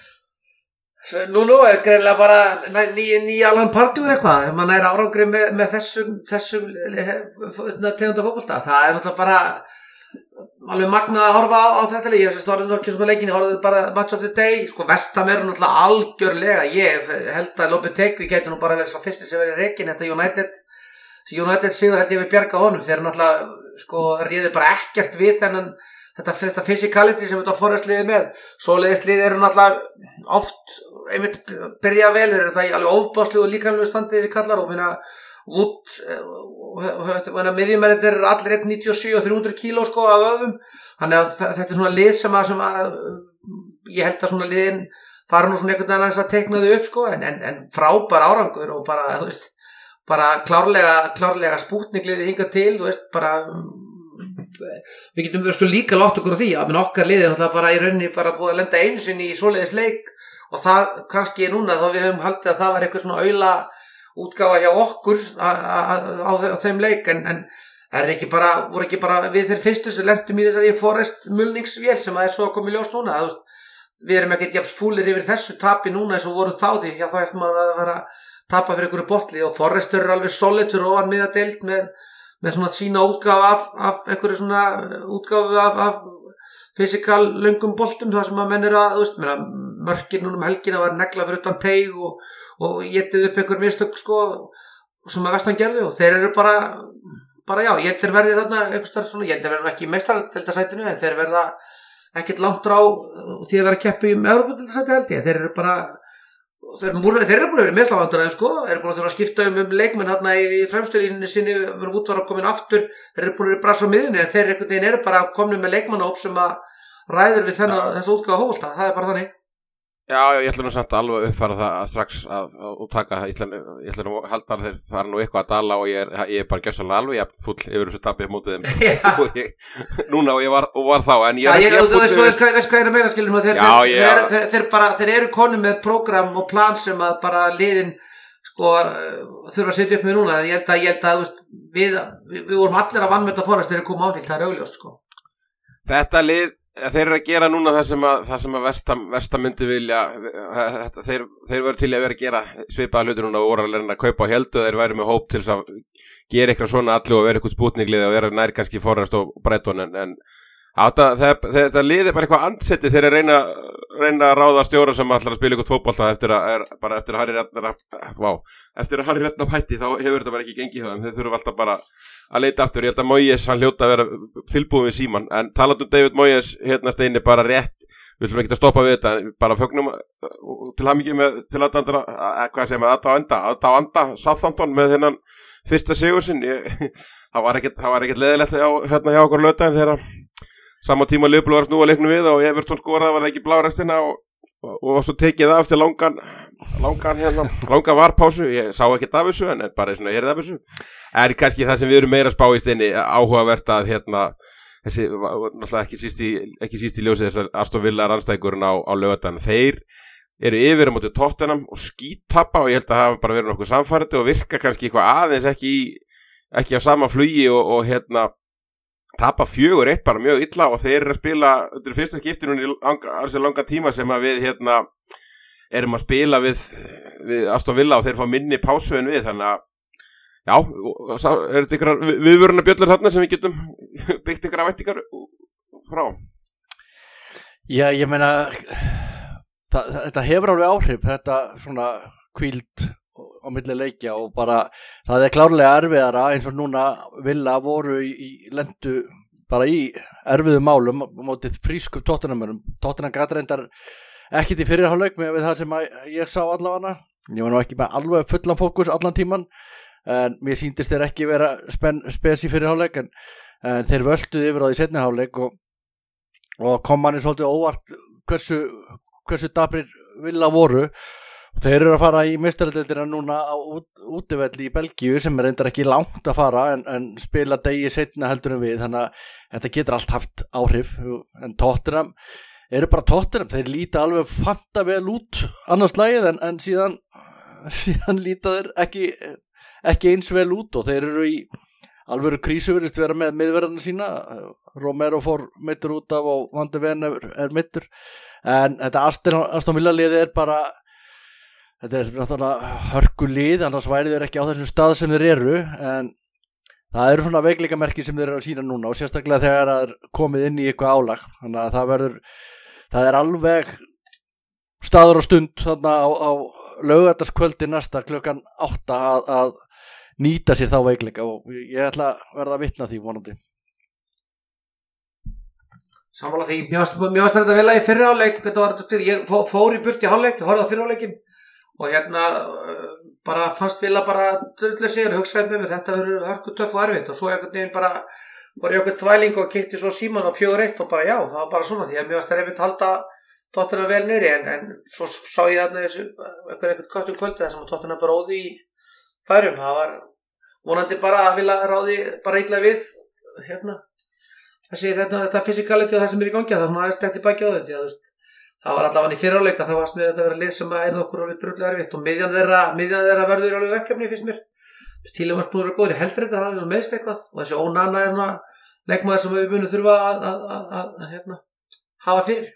nú nú er greinlega bara nýja ný Alan Pardew eitthvað mann er árangri með, með þessum þessum tegunda fótbolta það er náttúrulega bara alveg magnað að horfa á, á þetta leik ég veist það var ekki sem að leikinni horfði bara match of the day sko West Ham er náttúrulega algjörlega ég held að Lopetegui gæti nú bara verið svo fyrsti sem verið reikin þetta United United sigur held ég við bjarga honum þeir eru náttúrulega sko réður bara ekkert við þennan þetta, þetta physicality sem þetta Forest liðið með svoleiðis liðið eru náttúrulega oft einmitt byrja vel þeir eru náttúrulega alveg óbáslu og líkamlegu standi þessi kallar og minna út og miðjumennir eru allir einn komma níutíu og sjö og þrjú hundruð kíló sko af öðum þannig að þetta er svona lið sem að, sem að ég held að svona liðin fara nú svona einhvern veginn að teikna þau upp sko en, en, en frábær árangur og bara þú veist bara klárlega, klárlega spútningliði hingað til, þú veist, bara við getum við sko líka látt okkur á því að okkar liðin það bara í rauninni bara búið að lenda einu sinni í svoleiðis leik og það kannski núna þá við höfum haldið að það var eitthvað svona aula útgáfa hjá okkur á, á, á, á þeim leik en, en er ekki bara, voru ekki bara við þeir fyrstu sem lentum í þessari Forrest mulningsvél sem að er svo að koma í ljós núna að, við erum ekkert jafn fúlir yfir þessu tapi núna eins og vorum þáði hjá þá eftir maður að vera tapa fyrir einhverju botli og Forrest er alveg solid fyrir ofan miðadeild með með svona sína útgáfu af, af einhverju svona útgáfu af, af fysikal löngum boltum það sem að menn eru að, þú veist, meina, mörkin núna um helgina var negla fyrir utan teig og, og getið upp einhver mistök sko sem að vestan gerði og þeir eru bara, bara já, ég held þeir verði þarna einhver starf svona, ég held þeir verði ekki í meistaradeildarsætinu en þeir verða ekkert langt frá því að vera að keppa í Evrópudeildarsæti held ég, þeir eru bara Þeir, þeir eru búin að vera meðslavandræðin sko, þeir eru búin að þurfa að skipta um, um leikmenn hérna í fremstöðlínu sinni, verður útvar að komin aftur, þeir eru búin að vera brass á miðunni en þeir einhvern veginn eru bara komin með leikmannahóp sem að ræður við þennan þessa útgáfa hófólta, það er bara þannig. Já, já, ég ætla nú samt alveg að uppfæra það að strax að, að, að taka, ég ætla, ég ætla nú að halda að þeir fara nú eitthvað að dala og ég er, ég er bara gjössalega alveg, ég er full yfir þessu tapið mótið þeim og ég, núna og ég var, og var þá, en ég er ekki að full yfir. Já, þú veist hvað ég er að meina, skiljum, þeir, já, þeir, já. Þeir, þeir, þeir, bara, þeir eru konum með prógram og plan sem að bara liðin, sko, þurfa að setja upp með núna, ég held að, ég held að, veist, við, við, við vorum allir að vannmeta Forrest þegar koma ánfylgt, það er augljóst, sko. Þetta lið þeir eru að gera núna það sem að, það sem að Vestam, Vestam myndi vilja þetta, þeir, þeir veru til að vera að gera svipaða hluti núna og voru að lerna að kaupa á heldu þeir væri með hóp til þess að gera eitthvað svona allu og vera eitthvað spútninglið og vera nær kannski Forrest og Breton en, en þetta, þetta lið er bara eitthvað andsetti þeir reyna, reyna að ráða stjóra sem ætlar að spila eitthvað fótbolta eftir að, er, bara eftir að Harry Redknapp vá, eftir að Harry Redknapp hætti þá hefur þetta bara ekki gengið hjá þeim þeir þurfa alltaf bara að leita aftur, ég held að Moyes hann hljóta að vera tilbúin við Síman en talandi um David Moyes hérna steini bara rétt við ætlum ekki að stoppa við þetta bara fögnum til hamingju með til aðdandra hvað sem er aðdáanda aðdáanda Southampton með þennan fyrsta sigur sinn það var ekkert það var ekkert leðilegt hérna hjá okkur löta en þegar sama tíma Liverpool var nú að leiknum við og Everton skoraði var ekki blárestina og og, og svo tekið það eftir langan langan hérna, langan varpásu ég sá ekki af þessu en bara svona heyrði af þessu er kannski það sem við erum meira spá í steini áhugavert að hérna þessi, náttúrulega ekki síst í ekki síst í ljósið þessar Aston Villa rannstækurinn á, á laugardag þeir eru yfir á móti Tottenham og skítappa og ég held að það hafa bara verið nokkuð samfærandi og virka kannski eitthvað aðeins ekki í, ekki á sama flugi og, og hérna tapa fjögur eitt bara mjög illa og þeir eru að spila undir fyrsta skipti núna í langa, langa tíma sem að við hérna erum að spila við, við Aston Villa og þeir fá minni pásu en við þannig að já, er þetta ykkur viðvöruna bjöllur þarna sem við getum byggt ykkur af væntingar frá? Já, ég meina það, þetta hefur alveg áhrif þetta svona kvíld á milli leikja og bara það er klárlega erfiðara eins og núna Villa voru í, í lendu bara í erfiðu málum á móti frískum Tottenhamurum Tottenham gat reyndar ekkert í fyrirháleik með það sem ég sá allavega ég var nú ekki með alveg fullan fókus allan tíman en mér sýndist þeir ekki vera spenn, spes í fyrirháleik en, en þeir völduði yfir á því seinni hálfleik og, og kom manni svolítið óvart hversu, hversu daprir Villa voru þeir eru að fara í meistaradeildina núna á út, útivelli í Belgíu sem er reyndar ekki langt að fara en, en spila degi seinna heldur en við þannig að þetta getur allt haft áhrif en Tottenham eru bara Tottenham þeir líta alveg fanta vel út annars lagið en, en síðan síðan líta þeir ekki ekki eins vel út og þeir eru í alvöru krísu virðist vera með miðverðarna sína Romero fór meittur út af og Van de Ven er, er meittur en þetta Aston Villa liðið er bara þetta er náttúrulega hörkulið annars væri þeir ekki á þessum stað sem þeir eru en það eru svona veikleikamerki sem þeir eru að sína núna og sérstaklega þegar það er komið inn í eitthvað álag þannig að það verður það er alveg staður og stund þarna á, á laugardagskvöldi næsta klukkan átta að, að nýta sér þá veikleika og ég ætla að verða að vitna því vonandi Sammála því, mjög varst þetta vel að í fyrri hálfleik ég fór í burt í hálfleik ég horfði á fyrri hálfleikin og hérna bara fannst Villa bara drullu sigur hugsaði með mér þetta verður hörku töff og erfitt og svo einhvern veginn bara fór ég okkur tvæling og kíkti svo Síman á fjögur eitt og bara já, það var bara svona því að mjög varst það erfitt halda Tottenham vel niðri en, en svo sá ég þarna þessu eitthvað eitthvað köttum kvöldi þar sem Tottenham bróði í færum, það var vonandi bara að vilja ráði bara illa við hérna þessi þetta, þetta physicality og það sem er í gangi það er svona aðeins dætt í baki á þeim því að þú veist það var allavega í fyrirháleik að það varst mér að þetta vera lið sem er okkur alveg drullega erfitt og miðjan þeirra, miðjan þeirra verður alveg verkefni finnst mér Tílemans búin að vera góður í heldur þetta hann er meðst eitthvað og þessi Onana er svona leikmaður sem við munum þurfa að, að, að, að, að hérna, hafa fyrir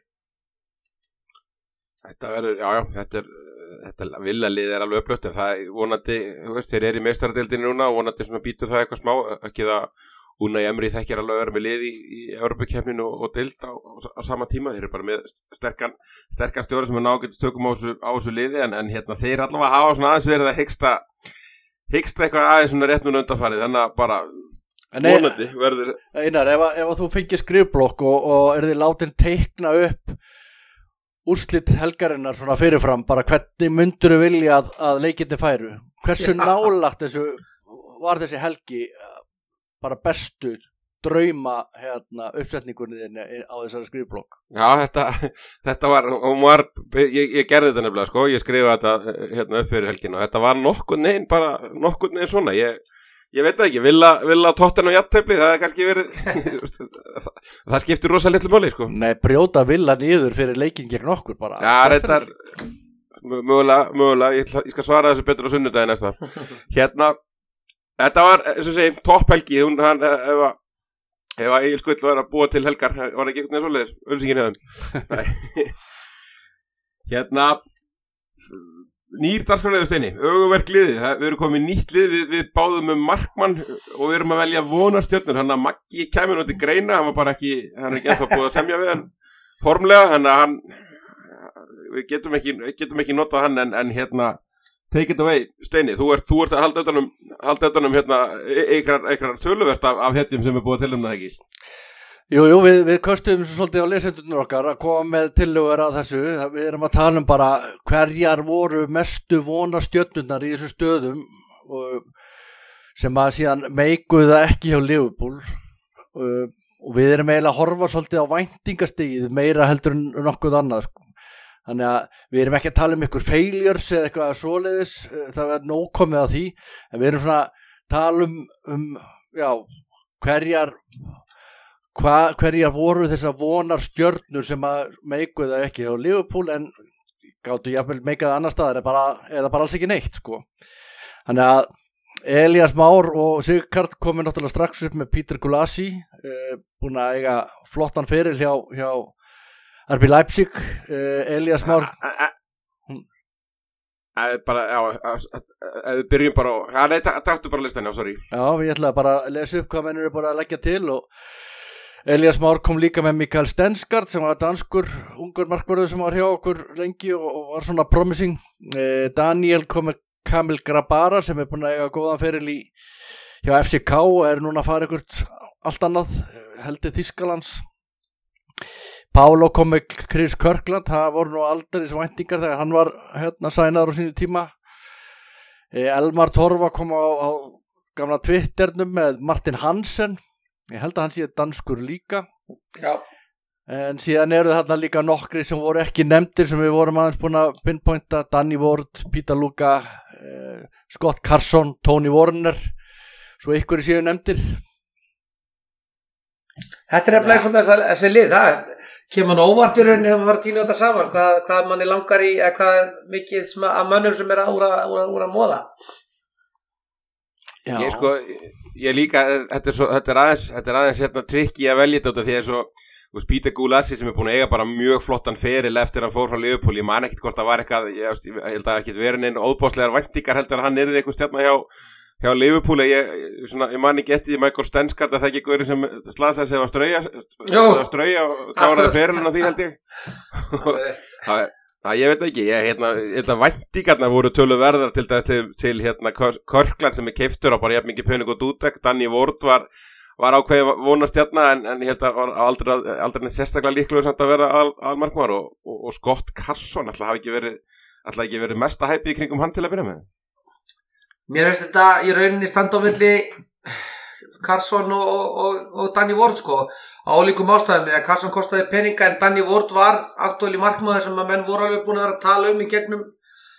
Þetta verður, já já, þetta er þetta villalið er alveg upplögt en það vonandi, þú veist, þeir eru í meistaradeildinni núna og vonandi svona býtur það eitthvað smá ekki það Unai Emery þekkir alveg að vera með lið í, í Evrópukeppninu og, og deild á, á, á sama tíma, þeir eru bara með sterkan sterkan stjóra sem er nágætist tökum á þessu, á þessu liði en, en hérna þeir allavega hafa svona aðeins verið að hyggsta hyggsta eitthvað aðeins svona rétt núna undanfarið þannig að bara vonandi verður Einar, ef, ef þú fengir skrifblokk og, og er þið látin teikna upp úrslit helgarinnar svona fyrirfram bara hvernig myndur þú vilja að, að leikirni færu hversu nálagt þessu var þessi helgi bara bestu drauma hérna, uppsetningunni þinni á þessari skrifblokk Já, þetta, þetta var, var ég, ég gerði þetta nefnilega sko, ég skrifaði þetta hérna upp fyrir helgin og þetta var nokkuð neginn bara nokkuð neginn svona ég, ég veit það ekki, vilja, vilja tóttan og jafntefli það er kannski verið það, það skiptir rosa litlu máli sko Nei, brjóta vilja niður fyrir leikin gegn okkur bara Já, þetta er mögulega, mögulega ég, ég skal svara þessu betur á sunnudagi næsta hérna Þetta var, eins og segi, topphelgi, hún, hann, ef að, ef að Egil Skull var að búa til helgar, var ekki eitthvað svoleiðis, ölsingin hefðum. Hérna, nýr dagskrárliður Steini, öguverk liðið, við erum komið nýtt lið, við, við báðum um markmann og við erum að velja vonarstjörnur, hann að Maggi kæmi nú til greina, hann var bara ekki, hann er ekki ennþá búið að semja við hann formlega, þannig að hann, við getum ekki, getum ekki notað hann en, en hérna, Take it away, Steini, þú ert, þú ert að halda utanum, halda utanum hérna einhverjar, einhverjar töluvert af, af hetjum sem er búið að tilnefna það ekki. Jú, jú, við, við köstum svo svolítið á lesendurnir okkar að koma með tillögur að þessu. Við erum að tala um bara hverjar voru mestu vonarstjörnurnar í þessum stöðum og sem að síðan meikuða ekki hjá Liverpool og, og við erum eiginlega að horfa svolítið á væntingastigið meira heldur en nokkuð annað sko. Þannig að við erum ekki að tala um ykkur failures eða eitthvað svoleiðis, það er nóg komið að því, en við erum svona að tala um, um já, hverjar, hva, hverjar voru þessar vonar stjörnur sem að meikuða ekki á Liverpool en gáttu jafnvel meikaða annar staðar eða bara, eða bara alls ekki neitt, sko. Þannig að Elías Már og Sigurkarl komið náttúrulega strax upp með Peter Gulasi, eh, búin að eiga flottan feril hjá, hjá R B Leipzig, uh, Elías Már bara, já við byrjum bara á, já nei, taktu bara listan, já, sorry Já, ég ætlaði bara að lesa upp hvað menn eru bara að leggja til og Elías Már kom líka með Mikael Stensgaard sem var danskur, ungur markvörður sem var hjá okkur lengi og, og var svona promising uh, Daniel kom með Kamil Grabara sem er búin að eiga góðan feril í hjá F C K og er núna að fara ykkur allt annað, heldur Þýskalands Pálo kom með Chris Kirkland, það voru nú aldrei sem væntingar þegar hann var hérna sænaður á sínu tíma. Elmar Torfa kom á, á gamla Twitternum með Martin Hansen, ég held að hann sé danskur líka. Já. En síðan eru þarna líka nokkri sem voru ekki nefndir sem við vorum aðeins búin að pinpointa, Danny Ward, Peter Luka, eh, Scott Carson, Tony Warner, svo ykkur séu nefndir. Þetta er nefnilega svona þessi, þessi lið, það kemur nú óvart í rauninni þegar maður var að tína þetta saman, hvað, hvað manni langar í, eða hvað mikið að mönnum sem er að úr að, úr að, úr að móða. Já. Ég sko, ég líka, þetta er, svo, þetta er aðeins, þetta er aðeins hérna trikki að velja þetta því að svo, þú veist, Peter Gulasi sem er búin að eiga bara mjög flottan feril eftir að hann fór frá Liverpool, ég man ekkert hvort það var eitthvað, ég, ég held að ekkert verið neinn óbáslegar væntingar heldur að hann yrði eitthvað stjarna hjá hjá Liverpool, ég, svona, ég man ekki eftir Michael Stensgaard að það ekki gaurinn sem slasaði sig á strauja að strauja og kláraði ferilinn á því held ég það er, það ég veit ekki ég hérna, hérna væntingarnar voru töluverðar til, til, til hérna Kirkland sem er keiftur á bara jafn mikið pening og Dudek, Danny Ward var, var ákveðið vonarstjarna en, en ég held að var aldrei, aldrei neitt sérstaklega líklegur samt að vera al, almarkmaður og, og, og Scott Carson alltaf hafi ekki verið alltaf ekki verið mesta hæpið í kringum hann til að byrja með Mér veist þetta í rauninni standa á milli Carson og, og, og Danny Ward sko á ólíkum ástæðum eða Carson kostaði peninga en Danny Ward var aktuál í markmaður sem að menn voru alveg búin að vera að tala um í gegnum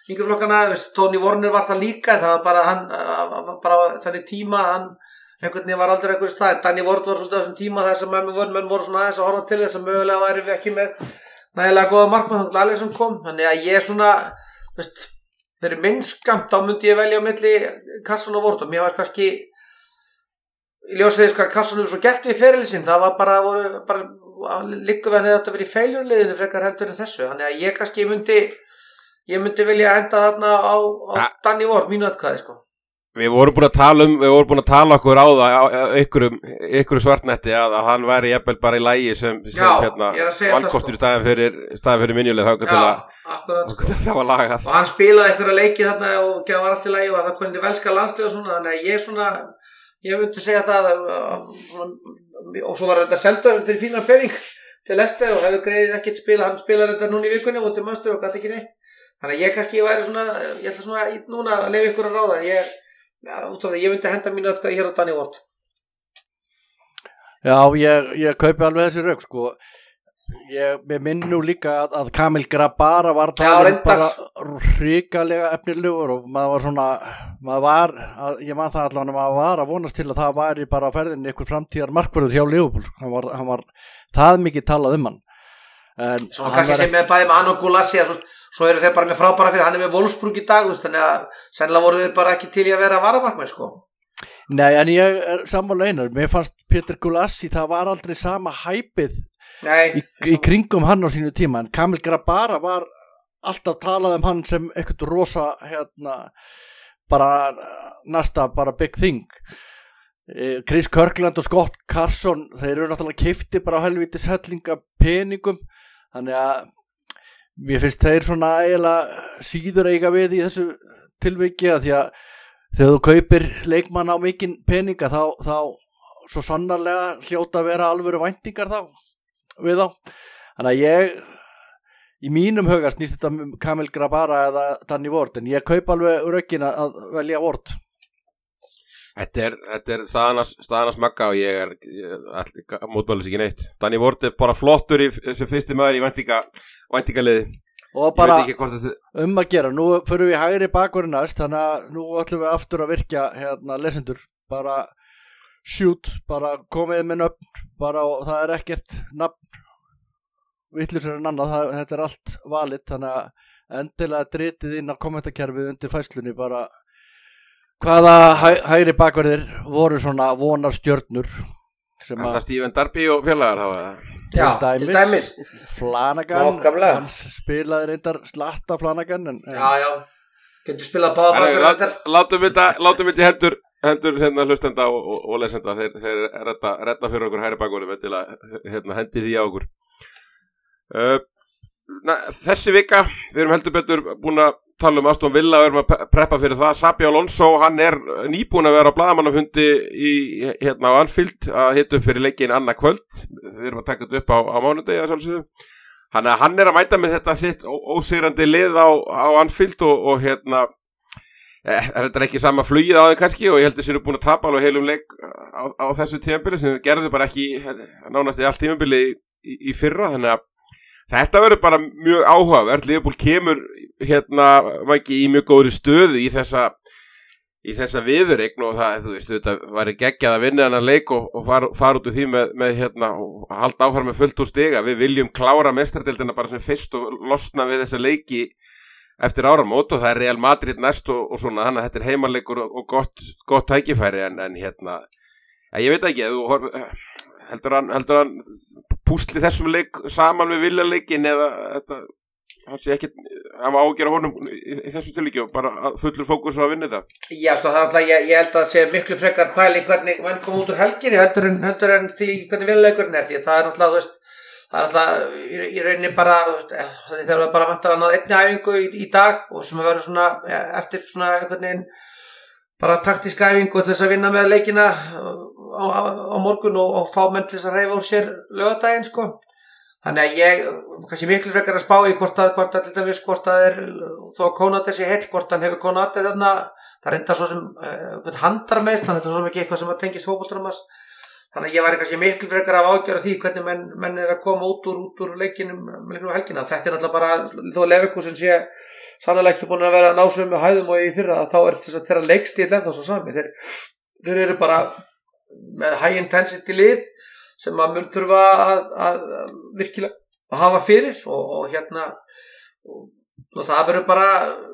yngri flokkana, Tony Warner var það líka, það var bara hann bara þannig tíma, hann einhvern veginn var aldrei einhvers það, Danny Ward var svolítið á þessum tíma þess að menn, menn voru svona aðeins að horfa til þess að mögulega væri við ekki með nægilega góða markmann þannig að allir sem kom, þannig að ég svona veist, fyrir minnskamt þá myndi ég velja á milli Carson og Ward og mér var kannski í ljósið þess hvað Carson hefur svo gert við ferilsinn, það var bara, voru, bara líku við hann hefði átt að vera í feiljurliðinu frekar heldur en þessu, þannig að ég kannski myndi ég myndi vilja henda þarna á, á Danny Ward, mínu atkvæði sko. Við vorum búin að tala um, við vorum búin að tala okkur á það ykkurum, ykkurum svartnetti að, að hann væri jafnvel bara í lagi sem, sem Já, hérna sko. valkostur í staðin fyrir, staðin fyrir minjuleg þá til að það var lagað. Og hann spilaði einhverja leiki þarna og var allt í lagi og það kom inn í velska landslið og svona, þannig að ég svona, ég myndi segja það og svo var þetta seldu fyrir fína pening til Leicester og hefur greiðið ekkert spila, hann spilaði þetta núna í vikunni og til Manchester og gæti ekki neitt. Þannig að ég kannski væri svona, ég ætla svona núna að leyfa ykkur að ráða, ég Já, ég myndi henda mínu atkvæði hér á Danny Ward. Já, ég, ég kaupi alveg þessi rauk sko. Ég minn nú líka að, að Kamil Grabara var talin bara hrikalega efnilegur og maður var svona maður var, að, ég man það allavega maður var að vonast til að það væri bara að ferðin ykkur framtíðar markvörður hjá Liverpool. Hann var, hann var það mikið talað um hann. En Svo kannski sem með bæði með hann og Gulassi svo, svo eru þeir bara með frábæra fyrir hann er með Wolfsburg í dag veist, þannig að sennilega voru þeir bara ekki til í að vera varamarkmenn sko. Nei en ég er sammála einar mér fannst Peter Gulassi það var aldrei sama hæpið Nei, í, í kringum hann á sínu tíma en Kamil Grabara var alltaf talað um hann sem eitthvað rosa hérna bara næsta bara big thing Chris Kirkland og Scott Carson þeir eru náttúrulega keypti bara á helvítis hellinga peningum þannig að mér finnst þeir svona eiginlega síður eiga við í þessu tilviki að því að þegar þú kaupir leikmann á mikinn peninga þá, þá svo sannarlega hljóta að vera alvöru væntingar þá við þá þannig að ég í mínum huga snýst þetta um Kamil Grabara eða Danny Ward en ég kaup alveg rökin að velja Ward. Þetta er, þetta er staðanas, staðanas magga og ég er, er mótbælis ekki neitt. Danny Ward er bara flottur í, sem fyrsti maður í væntinga, væntingaliði. Og bara þetta... um að gera, nú förum við hægri bakverðin næst, þannig að nú ætlum við aftur að virkja hérna lesendur, bara shoot, bara komið með nöfn, bara og það er ekkert nafn vitlausar en annað, það, þetta er allt valið, þannig að endilega dritið inn á kommentakerfið undir fæslunni bara hvaða hæ, hægri bakverðir voru svona vonarstjörnur sem að það Stephen Darby og félagar hafa Já, til dæmis Flanagan, Nókamlega. hans spilaði reyndar slatta Flanagan en, en... Já, já, getur spilað báða bakverðir Látum við þetta hendur hendur hérna hlustenda og, og, og lesenda þeir, þeir redda, redda fyrir okkur hægri bakverðum til að hérna, hendi því á okkur uh, na, Þessi vika við erum heldur betur búin að tala um Aston Villa og erum að preppa fyrir það Xabi Alonso, hann er nýbúin að vera á blaðamannafundi í hérna á Anfield að hita upp fyrir leikin annað kvöld, við erum að taka þetta upp á, á mánudegi að sjálfsögðu, hann, hann er að mæta með þetta sitt ósigrandi lið á, á Anfield og, og hérna eh, er þetta ekki sama flugið á þeim kannski og ég held að þeir eru búin að tapa alveg heilum leik á, á þessu tímabili sem gerðu bara ekki nánast í allt tímabili í, í fyrra, þannig að þetta verður bara mjög áhugavert. Liverpool kemur hérna ekki í mjög góðri stöðu í þessa í þessa viðureign og það, þú veist, þetta væri geggjað að vinna þennan leik og, og fara far út úr því með, með hérna og halda áfram með fullt úr stiga. Við viljum klára meistaradeildina bara sem fyrst og losna við þessa leiki eftir áramót og það er Real Madrid næst og, og svona, þannig að þetta er heimaleikur og, og gott, gott tækifæri en, en hérna, ja, ég veit ekki, þú horf heldur hann, heldur hann púsli þessum leik saman við viljaleikin eða þetta, hann sé ekki hann var ágjör á honum í, í þessu tilíki og bara fullur fókus á að vinna þetta Já sko það er alltaf, ég, ég held að það sé miklu frekar pæling hvernig mann kom út úr helginni heldur en, heldur en því hvernig viljaleikurinn er því það er alltaf, þú veist, það er alltaf í, í rauninni bara, þú veist, þeir eru bara vantar að ná einni æfingu í, í dag og sem að vera svona eftir svona einhvern veginn bara taktíska æfingu til þess að vinna með leikina á, á, á morgun og, og fá menn til þess að reyfa úr sér laugardaginn sko. Þannig að ég kannski miklu frekar að spá í hvort að hvort að til dæmis hvort að er þó að Konate sé heill, hvort hann hefur Konate þarna, það reyndar svo sem uh, handarmeðsl, þannig að þetta er svo mikið eitthvað sem að tengist fótboltanum hans. þannig að ég væri kannski miklu frekar af ágjöra því hvernig menn, menn er að koma út úr, út úr leikinum, leikinum helgina. Þetta er náttúrulega bara, þó Leverkusen sé sannlega ekki búin að vera að ná sömu hæðum og í fyrra, þá er þess að þeirra leikstíl ennþá svo sami. Þeir, þeir eru bara með high intensity lið sem að mun þurfa að, að, að virkilega að hafa fyrir og, og hérna og, og það verður bara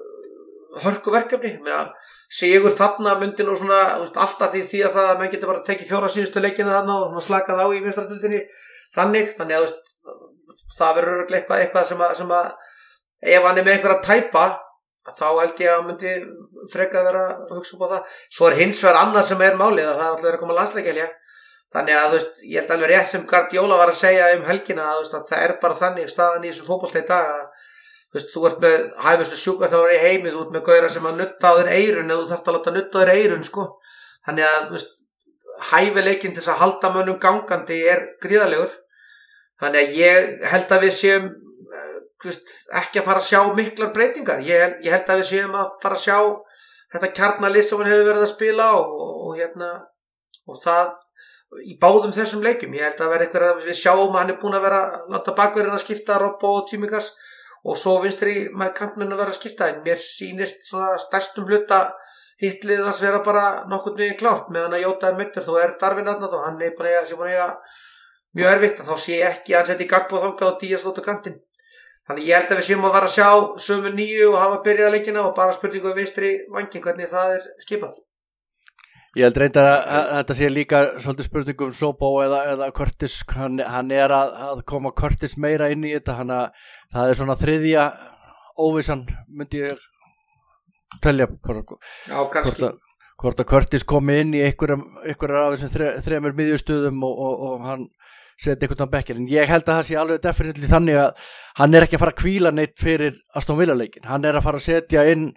hörku verkefni. Sigur þarna myndi nú svona veist, alltaf því, því að það að menn getur bara tekið fjóra síðustu leikina þarna og slakað á í meistaradeildinni þannig, þannig að veist, það verður eitthvað, eitthvað sem að, sem að ef hann er með einhver að tæpa þá held ég að hann myndi frekar vera að hugsa upp á það. Svo er hins vegar annað sem er málið að það er alltaf verið að koma landsleikjahelgi. Þannig að þú veist, ég held alveg rétt sem Guardiola var að segja um helgina að, veist, að það er bara þannig staðan í þessum fótbolta í dag að þú veist, þú ert með hæfustu sjúkraþjálfara í heimi, þú ert með gauðra sem að nutta á þér eyrun eða þú þarft að láta nutta á þér eyrun sko. Þannig að þú veist, hæfileikinn til þess að halda mönnum gangandi er gríðarlegur. Þannig að ég held að við séum þú veist, ekki að fara að sjá miklar breytingar. Ég held, ég held að við séum að fara að sjá þetta kjarnalið sem hann hefur verið að spila og, og, og hérna og það í báðum þessum leikjum. Ég held að vera eitthvað að við sjáum að hann er búin að vera að láta bakverðin að skipta Robbo og Tsimikas og svo vinstri með kampninu að vera að skipta en mér sýnist svona stærstum hluta hitlið að vera bara nokkurn veginn klárt meðan að Jóta er meiddur. Þú er Darvin aðna þá hann er bara að sé búin að eiga mjög erfitt þá sé ég ekki að hann setja í Gagbo þangað og Díaz út á kantinn. Þannig ég held að við séum að fara að sjá sömu nýju og hafa byrjað leikina og bara spurningu um vinstri vanginn hvernig það er skipað. Ég held reyndar að, að þetta sé líka svolítið spurningum Sobó eða, eða Curtis, hann, hann er að, að koma Curtis meira inn í þetta, hann að það er svona þriðja óvissan myndi ég telja hvort, Já, kannski. hvort, að, hvort að Curtis komi inn í einhverjum, einhverjum af þessum þre, þremur miðjustöðum og, og, og hann seti einhvern á bekkinn, en ég held að það sé alveg definitely þannig að hann er ekki að fara að hvíla neitt fyrir Aston Villa leikinn, hann er að fara að setja inn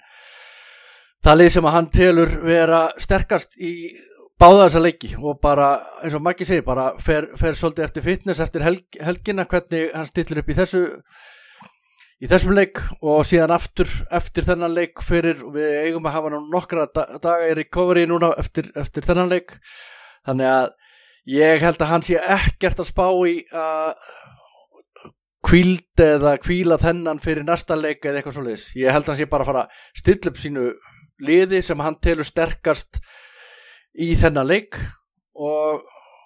það lið sem að hann telur vera sterkast í báða þessa leiki og bara, eins og Maggi segir, bara fer, fer svolítið eftir fitness eftir helg, helgina, hvernig hann stillir upp í þessu í þessum leik og síðan aftur eftir þennan leik fyrir, við eigum að hafa nokkra daga í recovery núna eftir, eftir þennan leik, þannig að ég held að hann sé ekkert að spá í að hvíld eða hvíla þennan fyrir næsta leik eða eitthvað svoleiðis. Ég held að hann sé bara að fara að stilla upp sínu liði sem hann telur sterkast í þennan leik og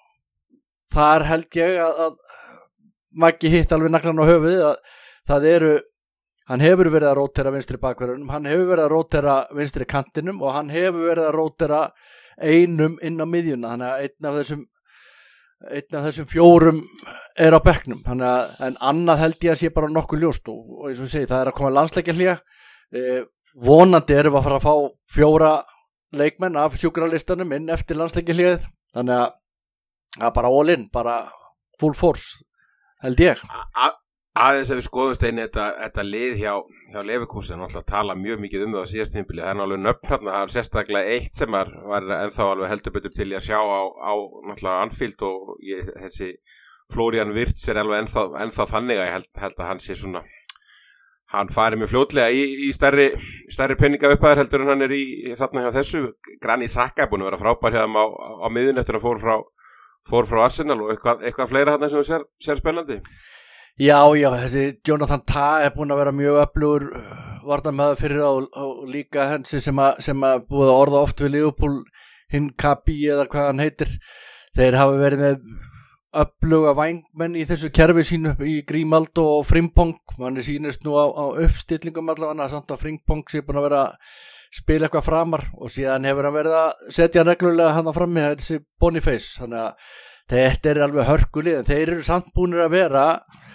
þar held ég að, að Maggi hitt alveg naglan á höfuðið að það eru, hann hefur verið að rótera vinstri bakverðunum, hann hefur verið að rótera vinstri kantinum og hann hefur verið að rótera einum inn á miðjuna, þannig að einn af þessum einn af þessum fjórum er á bekknum, þannig að en annað held ég að sé bara nokkuð ljóst og, og eins og ég segi, það er að koma landsleikjahlé e, vonandi erum við að fara að fá fjóra leikmenn af sjúkralistanum inn eftir landsleikjahlíð, þannig að það er bara all in, bara full force held ég. A aðeins ef við skoðumst einni þetta, þetta lið hjá, hjá Leverkusen, náttúrulega tala mjög mikið um það á síðast tímabili, það er alveg nöfn þarna, það er sérstaklega eitt sem var, var ennþá alveg heldur betur til í að sjá á, á náttúrulega Anfield og ég, þessi Florian Wirtz er alveg ennþá, ennþá þannig að ég held, held að hann sé svona, hann fari mjög fljótlega í, í stærri, stærri penninga upphæðar heldur en hann er í, í þarna hjá þessu. Granit Xhaka er búin að vera frábær hjá þeim á, á, á miðun eftir að fór frá, fór frá Arsenal og eitthvað, eitthvað fleira þarna sem sér, sér spennandi. Já, já, þessi Jonathan Tah er búin að vera mjög öflugur varnarmaður fyrir á, á líka hensi sem að, sem að búið að orða oft við Liverpool, hinn Kabi eða hvað hann heitir, þeir hafa verið með öfluga vængmenn í þessu kerfi sínu í Grimaldo og Frimpong, mann er sýnist nú á, á uppstillingum allavega, samt að Frimpong sé búin að vera að spila eitthvað framar og síðan hefur hann verið að setja reglulega hann á frammi, þessi Boniface, þannig að þetta er alveg hörkulið, en þeir eru samt búinir að vera,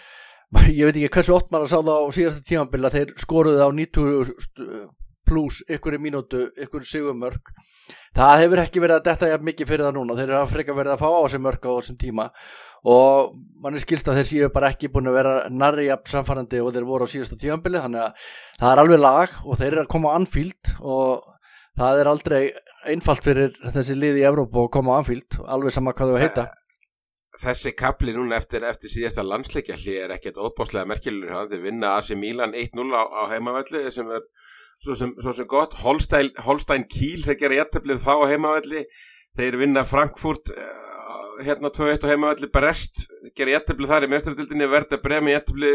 ég veit ekki hversu oft maður að sá það á síðasta tímabil að þeir skoruðu á níutíu pluss ykkur í mínútu, ykkur sigurmörk. Það hefur ekki verið að detta jafn mikið fyrir það núna, þeir hafa frekar verið að fá á þessi mörk á þessum tíma og mann er skilst að þeir séu bara ekki búin að vera nærri jafn samfærandi og þeir voru á síðasta tímabili, þannig að það er alveg lag og þeir eru að koma á Anfield og það er aldrei einfalt fyrir þessi lið í Evrópu að koma á Anfield, alveg sama hvað þau heita. Þessi kapli núna eftir, eftir síðasta landsleikjahlé er ekkert óbáslega merkilegur, þeir vinna A C Milan eitt núll á, á heimavelli sem er svo sem, svo sem gott, Holstein, Holstein Kiel þeir gera jafnteflið þá á heimavelli, þeir vinna Frankfurt uh, hérna tvö eitt og heimavelli Brest gera jafntefli þar í meistaradeildinni, Werder Bremen jafntefli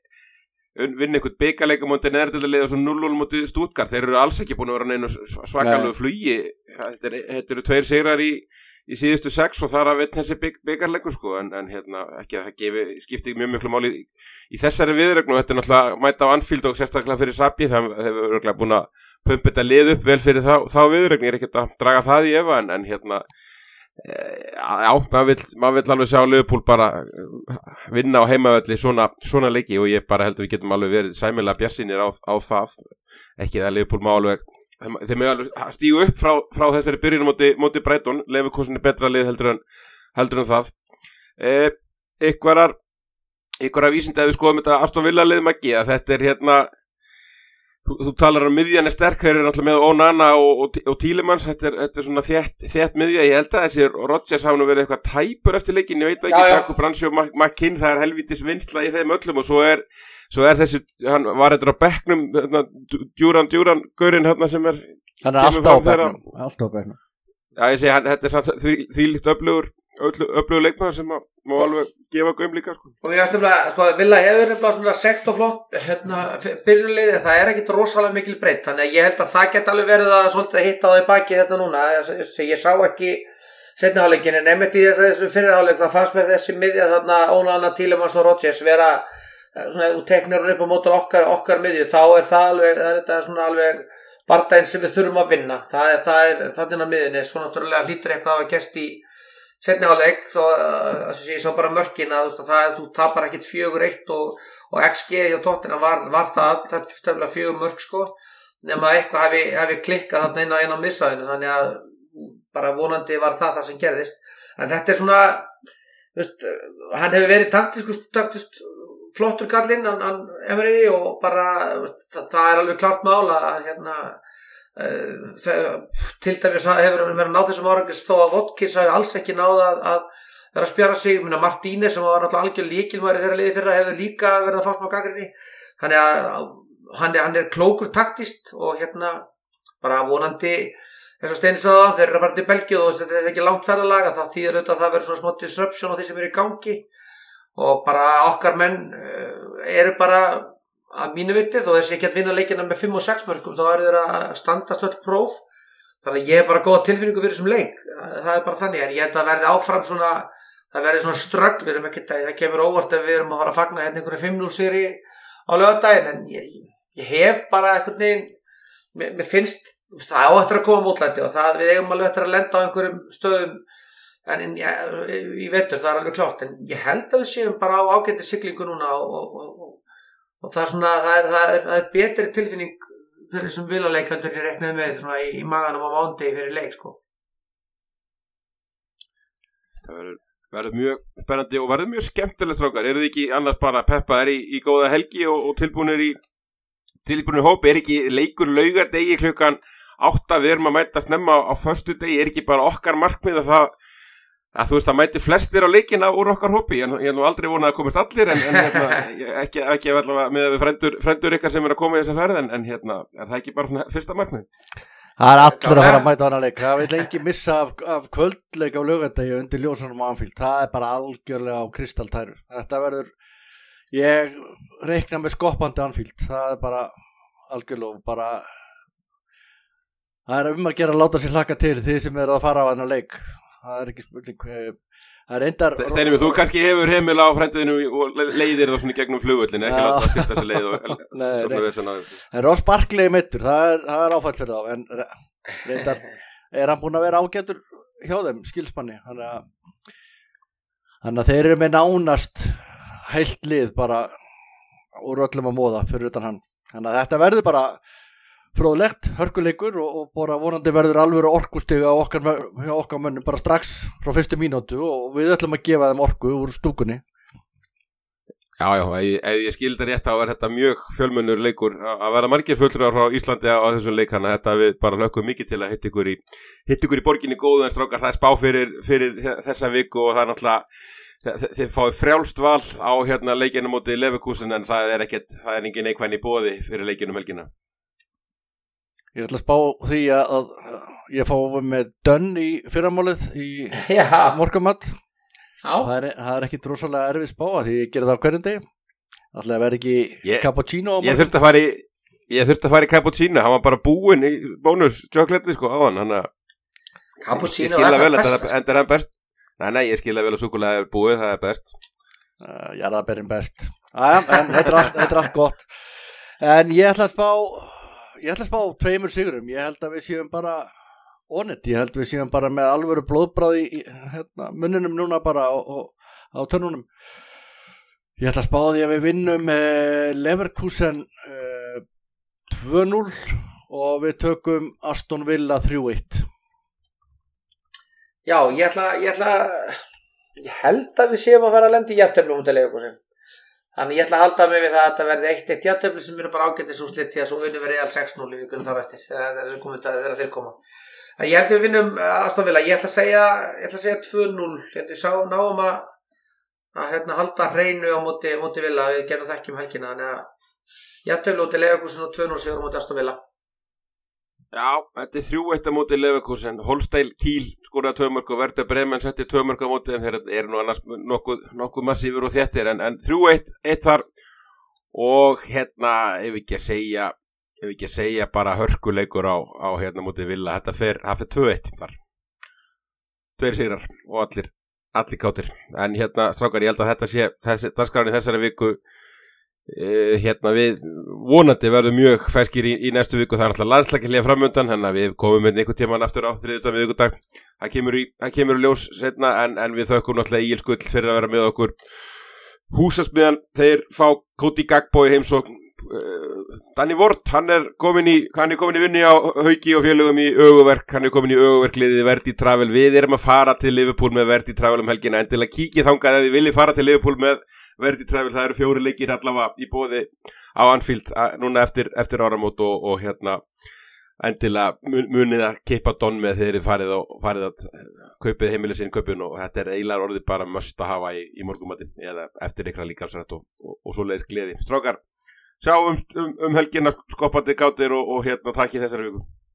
vinna einhvern bikarleika mútið neðardeildarlið og svo núll núll mútið Stuttgart. Þeir eru alls ekki búin að vera neinu svakalegu flugi. Þetta eru, þetta eru tveir sigrar í í síðustu sex og þar að veit þessi bygg, byggarleikur sko, en, en hérna ekki að það gefi, skipti mjög miklu máli í, í þessari viðregn og þetta er náttúrulega mæta á Anfield og sérstaklega fyrir Sabi, það hefur örgulega búin að pumpa þetta lið upp vel fyrir þá, þá viðregn, ég er ekkert að draga það í efa, en, en hérna e, já, maður vill, maður vill alveg sjá Liverpool bara vinna á heimavelli svona, svona leiki og ég bara held að við getum alveg verið sæmilega bjartsýnir á, á það, ekki það Liverpool má alveg þeir með alveg stígu upp frá, frá þessari byrjunum móti, móti Brighton, Leverkusen er betra lið heldur en, heldur en það eh, einhverjar einhverjar vísindi að við skoðum þetta Aston Villa lið Maggi, að þetta er hérna þú, þú talar um miðjan er sterk, þeir eru náttúrulega með Onana og, og, og Tielemans, þetta er, þetta er svona þétt, þétt miðja, ég held að þessi Rodgers hafa nú verið eitthvað tæpur eftir leikin, ég veit ekki, Jakob Brandsjó og McKinn, það er helvítis vinsla í þeim öllum og svo er Svo er þessi, hann var eitthvað á bekknum, Djúran, Djúran, gaurinn hérna sem er... Hann er alltaf á bekknum, alltaf á bekknum. Já, ég segi, hann, þetta er samt því, því líkt öflugur, öflugur leikmaður sem að má alveg gefa gaum líka, sko. Og ég veist um að, sko, Villa hefur nefnilega svona sekt og flott, hérna, byrjulegið, en það er ekkit rosalega mikil breytt, þannig að ég held að það geti alveg verið að svolítið að hitta það í baki hérna núna, ég, ég sá ekki seinni hálfleikin, en einmitt í þessu fyrri hálfleik, þá fannst mér þessi miðja þarna Onana, Tielemans og Rodgers vera svona, þú teknir hún upp á mótur okkar, okkar miðju, þá er það alveg, það er þetta svona alveg bardaginn sem við þurfum að vinna, það er, það er þannig að miðjunni, svo náttúrulega hlýtur eitthvað að hafa gerst í seinni hálfleik, þó að ég sá bara mörkin að þú, það, þú tapar ekkit fjögur eitt og, og X G hjá Tottenham var, var það, það er stefnilega fjögur mörk sko, nema eitthvað hafi, hafi klikkað þarna inn á, inn á miðsvæðinu, þannig að bara vonandi var það það sem gerðist, en þetta er svona, þú veist, hann hefur verið taktiskt, taktiskt flottur kallinn, hann, hann Emery og bara, það, það er alveg klart mála að hérna uh, það, til dæmis hefur hann verið að ná þessum árangis þó að Watkins hafi alls ekki náð að, að vera að spjara sig, minna Martínez sem var náttúrulega algjör líkilmaður í þeirra liði fyrra hefur líka verið að fá smá gagnrýni, þannig að hann er, hann er klókur taktist og hérna bara vonandi eins og Steini sagði þeir eru að fara til Belgíu og þetta er ekki langt ferðalag, það þýðir auðvitað að það verður svona smá disruption á því sem eru í gangi og bara okkar menn eru bara að mínu viti þó þessi ekki að vinna leikina með fimm og sex mörkum þá eru þeir að standast öll próf þannig að ég hef bara góða tilfinningu fyrir þessum leik það er bara þannig en ég held að verði áfram svona það verði svona ströggl við erum ekki það kemur óvart ef við erum að fara að fagna hérna einhverju fimm núll sigri á laugardaginn en ég, ég hef bara einhvern veginn mér, mér finnst það á eftir að koma mótlæti og það við eigum alveg eftir að lenda á einhverjum stöðum en, en ja, ég veitur það er alveg klárt en ég held að við séum bara á ágæti siglingu núna og, og, og, og það er svona það er, það er, það er betri tilfinning fyrir þessum vilaleik heldur ég reiknaði með svona í, í maganum á mándi fyrir leik sko. Það verður, verður mjög spennandi og verður mjög skemmtilegt strákar, eru þið ekki annars bara peppaðir í, í góða helgi og, og tilbúinir í tilbúinir hóp, er ekki leikur laugardegi klukkan átta, við erum að mæta snemma á, á föstudegi, er ekki bara okkar markmið að það að þú veist að mæti flestir á leikina úr okkar hópi, ég hef nú aldrei vonað að komast allir en, en hérna, ekki, ekki allavega með við frendur, frendur ykkar sem er að koma í þessa ferð en, en hérna, er það ekki bara svona fyrsta markmið? Það er allir að fara að mæta hana leik, það vil ekki missa af, af kvöldleik á laugardegi undir ljósunum á Anfield, það er bara algjörlega á kristaltæru, þetta verður, ég reikna með skoppandi Anfield, það er bara algjörlega bara, það er um að gera að láta sér hlakka til því sem eru að fara á hana leik. Það er ekki spurning það er reyndar Steinum, þú kannski hefur heimil á frændiðinu og leiðir það svona gegnum flugvöllinu ekki láta að styrta þessi leið og, nei, nei. En Ross Barkley mittur það er, það er áfall fyrir þá en reyndar er hann búin að vera ágætur hjá þeim, skilsmanni þannig að, þannig að þeir eru með nánast heilt lið bara úr öllum að móða fyrir utan hann þannig að þetta verður bara fróðlegt, hörkuleikur og, og bara vonandi verður alveg orkustig á okkar, hjá okkar mönnum bara strax frá fyrstu mínútu og við ætlum að gefa þeim orku úr stúkunni. Já, já, ef, ef ég skildi rétt þá er þetta mjög fjölmennur leikur að vera margir fulltrúar frá Íslandi á þessum leikana, þetta við bara lökum mikið til að hitta ykkur í, hitta ykkur í borginni góðu en strákar, það er spá fyrir, fyrir þessa viku og það er náttúrulega þið fáið frjálst val á hérna leikinu móti Leverkusen en það er ekkert, það er engin neikvæðin í boði fyrir leikinu um helgina. Ég ætla að spá því að, að ég fóði með dönn í fyrramálið í Já, morgumat. já, Það er, það er ekki drosalega erfið spá af því ég gerði það á hverjum degi. Alltaf að vera ekki Ég- cappuccino á Ég morgun. þurfti að fara í Ég þurfti að fara í cappuccino, hann var bara búinn í bónus tjókletti sko áðan, hann að ég cappuccino skilja er vel það að besta. þetta er hann best. Nei, nei, ég skilja vel að súkulega er búið, það er best. Uh, jarðarberin best. Æja, en þetta er, allt, þetta er allt gott. En ég ætla að spá, ég ætla að spá tveimur sigurum. Ég held að við séum bara onit. Ég held að við séum bara með alvöru blóðbráð í í, hérna, munninum núna bara á, á, á tönnunum. Ég ætla að spá því að við vinnum uh, Leverkusen uh, tvö núll og við tökum Aston Villa þrjú eitt. Já, ég ætla, ég ætla, ég held að við séum að fara að lenda í jafntefli út af Leverkusen. Þannig ég ætla að halda mig við það að þetta verði eitt eitt jafntefli sem eru bara ágætis úrslit því að svo vinnum við Real sex núll í vikunum þar eftir. Það er komið þetta þegar þeir koma. En ég held að við vinnum Aston Villa. Ég ætla að segja, ég ætla að segja tvö núll. Ég held að við sá, náum að, að hérna, halda hreinu á móti, móti Villa. Við gerum það ekki um helgina. Þannig að jafntefli út af Leverkusen og tvö núll sigur á móti Aston Villa. Já, þetta er þrjú eitt á móti Leverkusen. Holstein Kiel skoraði tvö mörk og Werder Bremen setti tvö mörk á móti en þeir eru nú annars nokkuð, nokkuð massífur og þéttir en, en þrjú eitt eitt þar og hérna ef ekki að segja ef ekki að segja bara hörkuleikur á, á hérna móti Villa. Þetta fer, það fer tvö eitt þar. Tveir sigrar og allir allir kátir. En hérna strákar, ég held að þetta sé þessi dagskráin í þessari viku Uh, hérna við vonandi verðum mjög ferskir í, í næstu viku. Það er alltaf landslækkilega framöndan þannig að við komum með einhvern tíman aftur á þriðjudag miðvikudag. Það kemur í, það kemur í ljós setna en, en við þökkum náttúrulega Egil Skull fyrir að vera með okkur. Húsasmiðan, þeir fá Cody Gagbo í heimsókn. uh, Danny Ward, hann er komin í hann er komin í vinnu á Hauki og félögum í Öguverk, hann er komin í Öguverkliðið Verdi Travel. Við erum að fara til Liverpool með Verdi Travel um helgina, en til að kíkja þangað ef þið viljið fara til Liverpool með Verdi Travel, það eru fjóri leikir allavega í boði á Anfield að, núna eftir, eftir áramót og, og hérna endilega mun, munið að kippa Don með þegar þið farið, og, farið að kaupið heimilið sinni kaupin og þetta er eiginlega orðið bara must að hafa í, í morgumatinn eða eftir ykkur líkamsrætt og, og, og svo leiðis gleði. Strákar, sjá um, um, um helgina skoppandi gátir og, og hérna takk í þessari viku.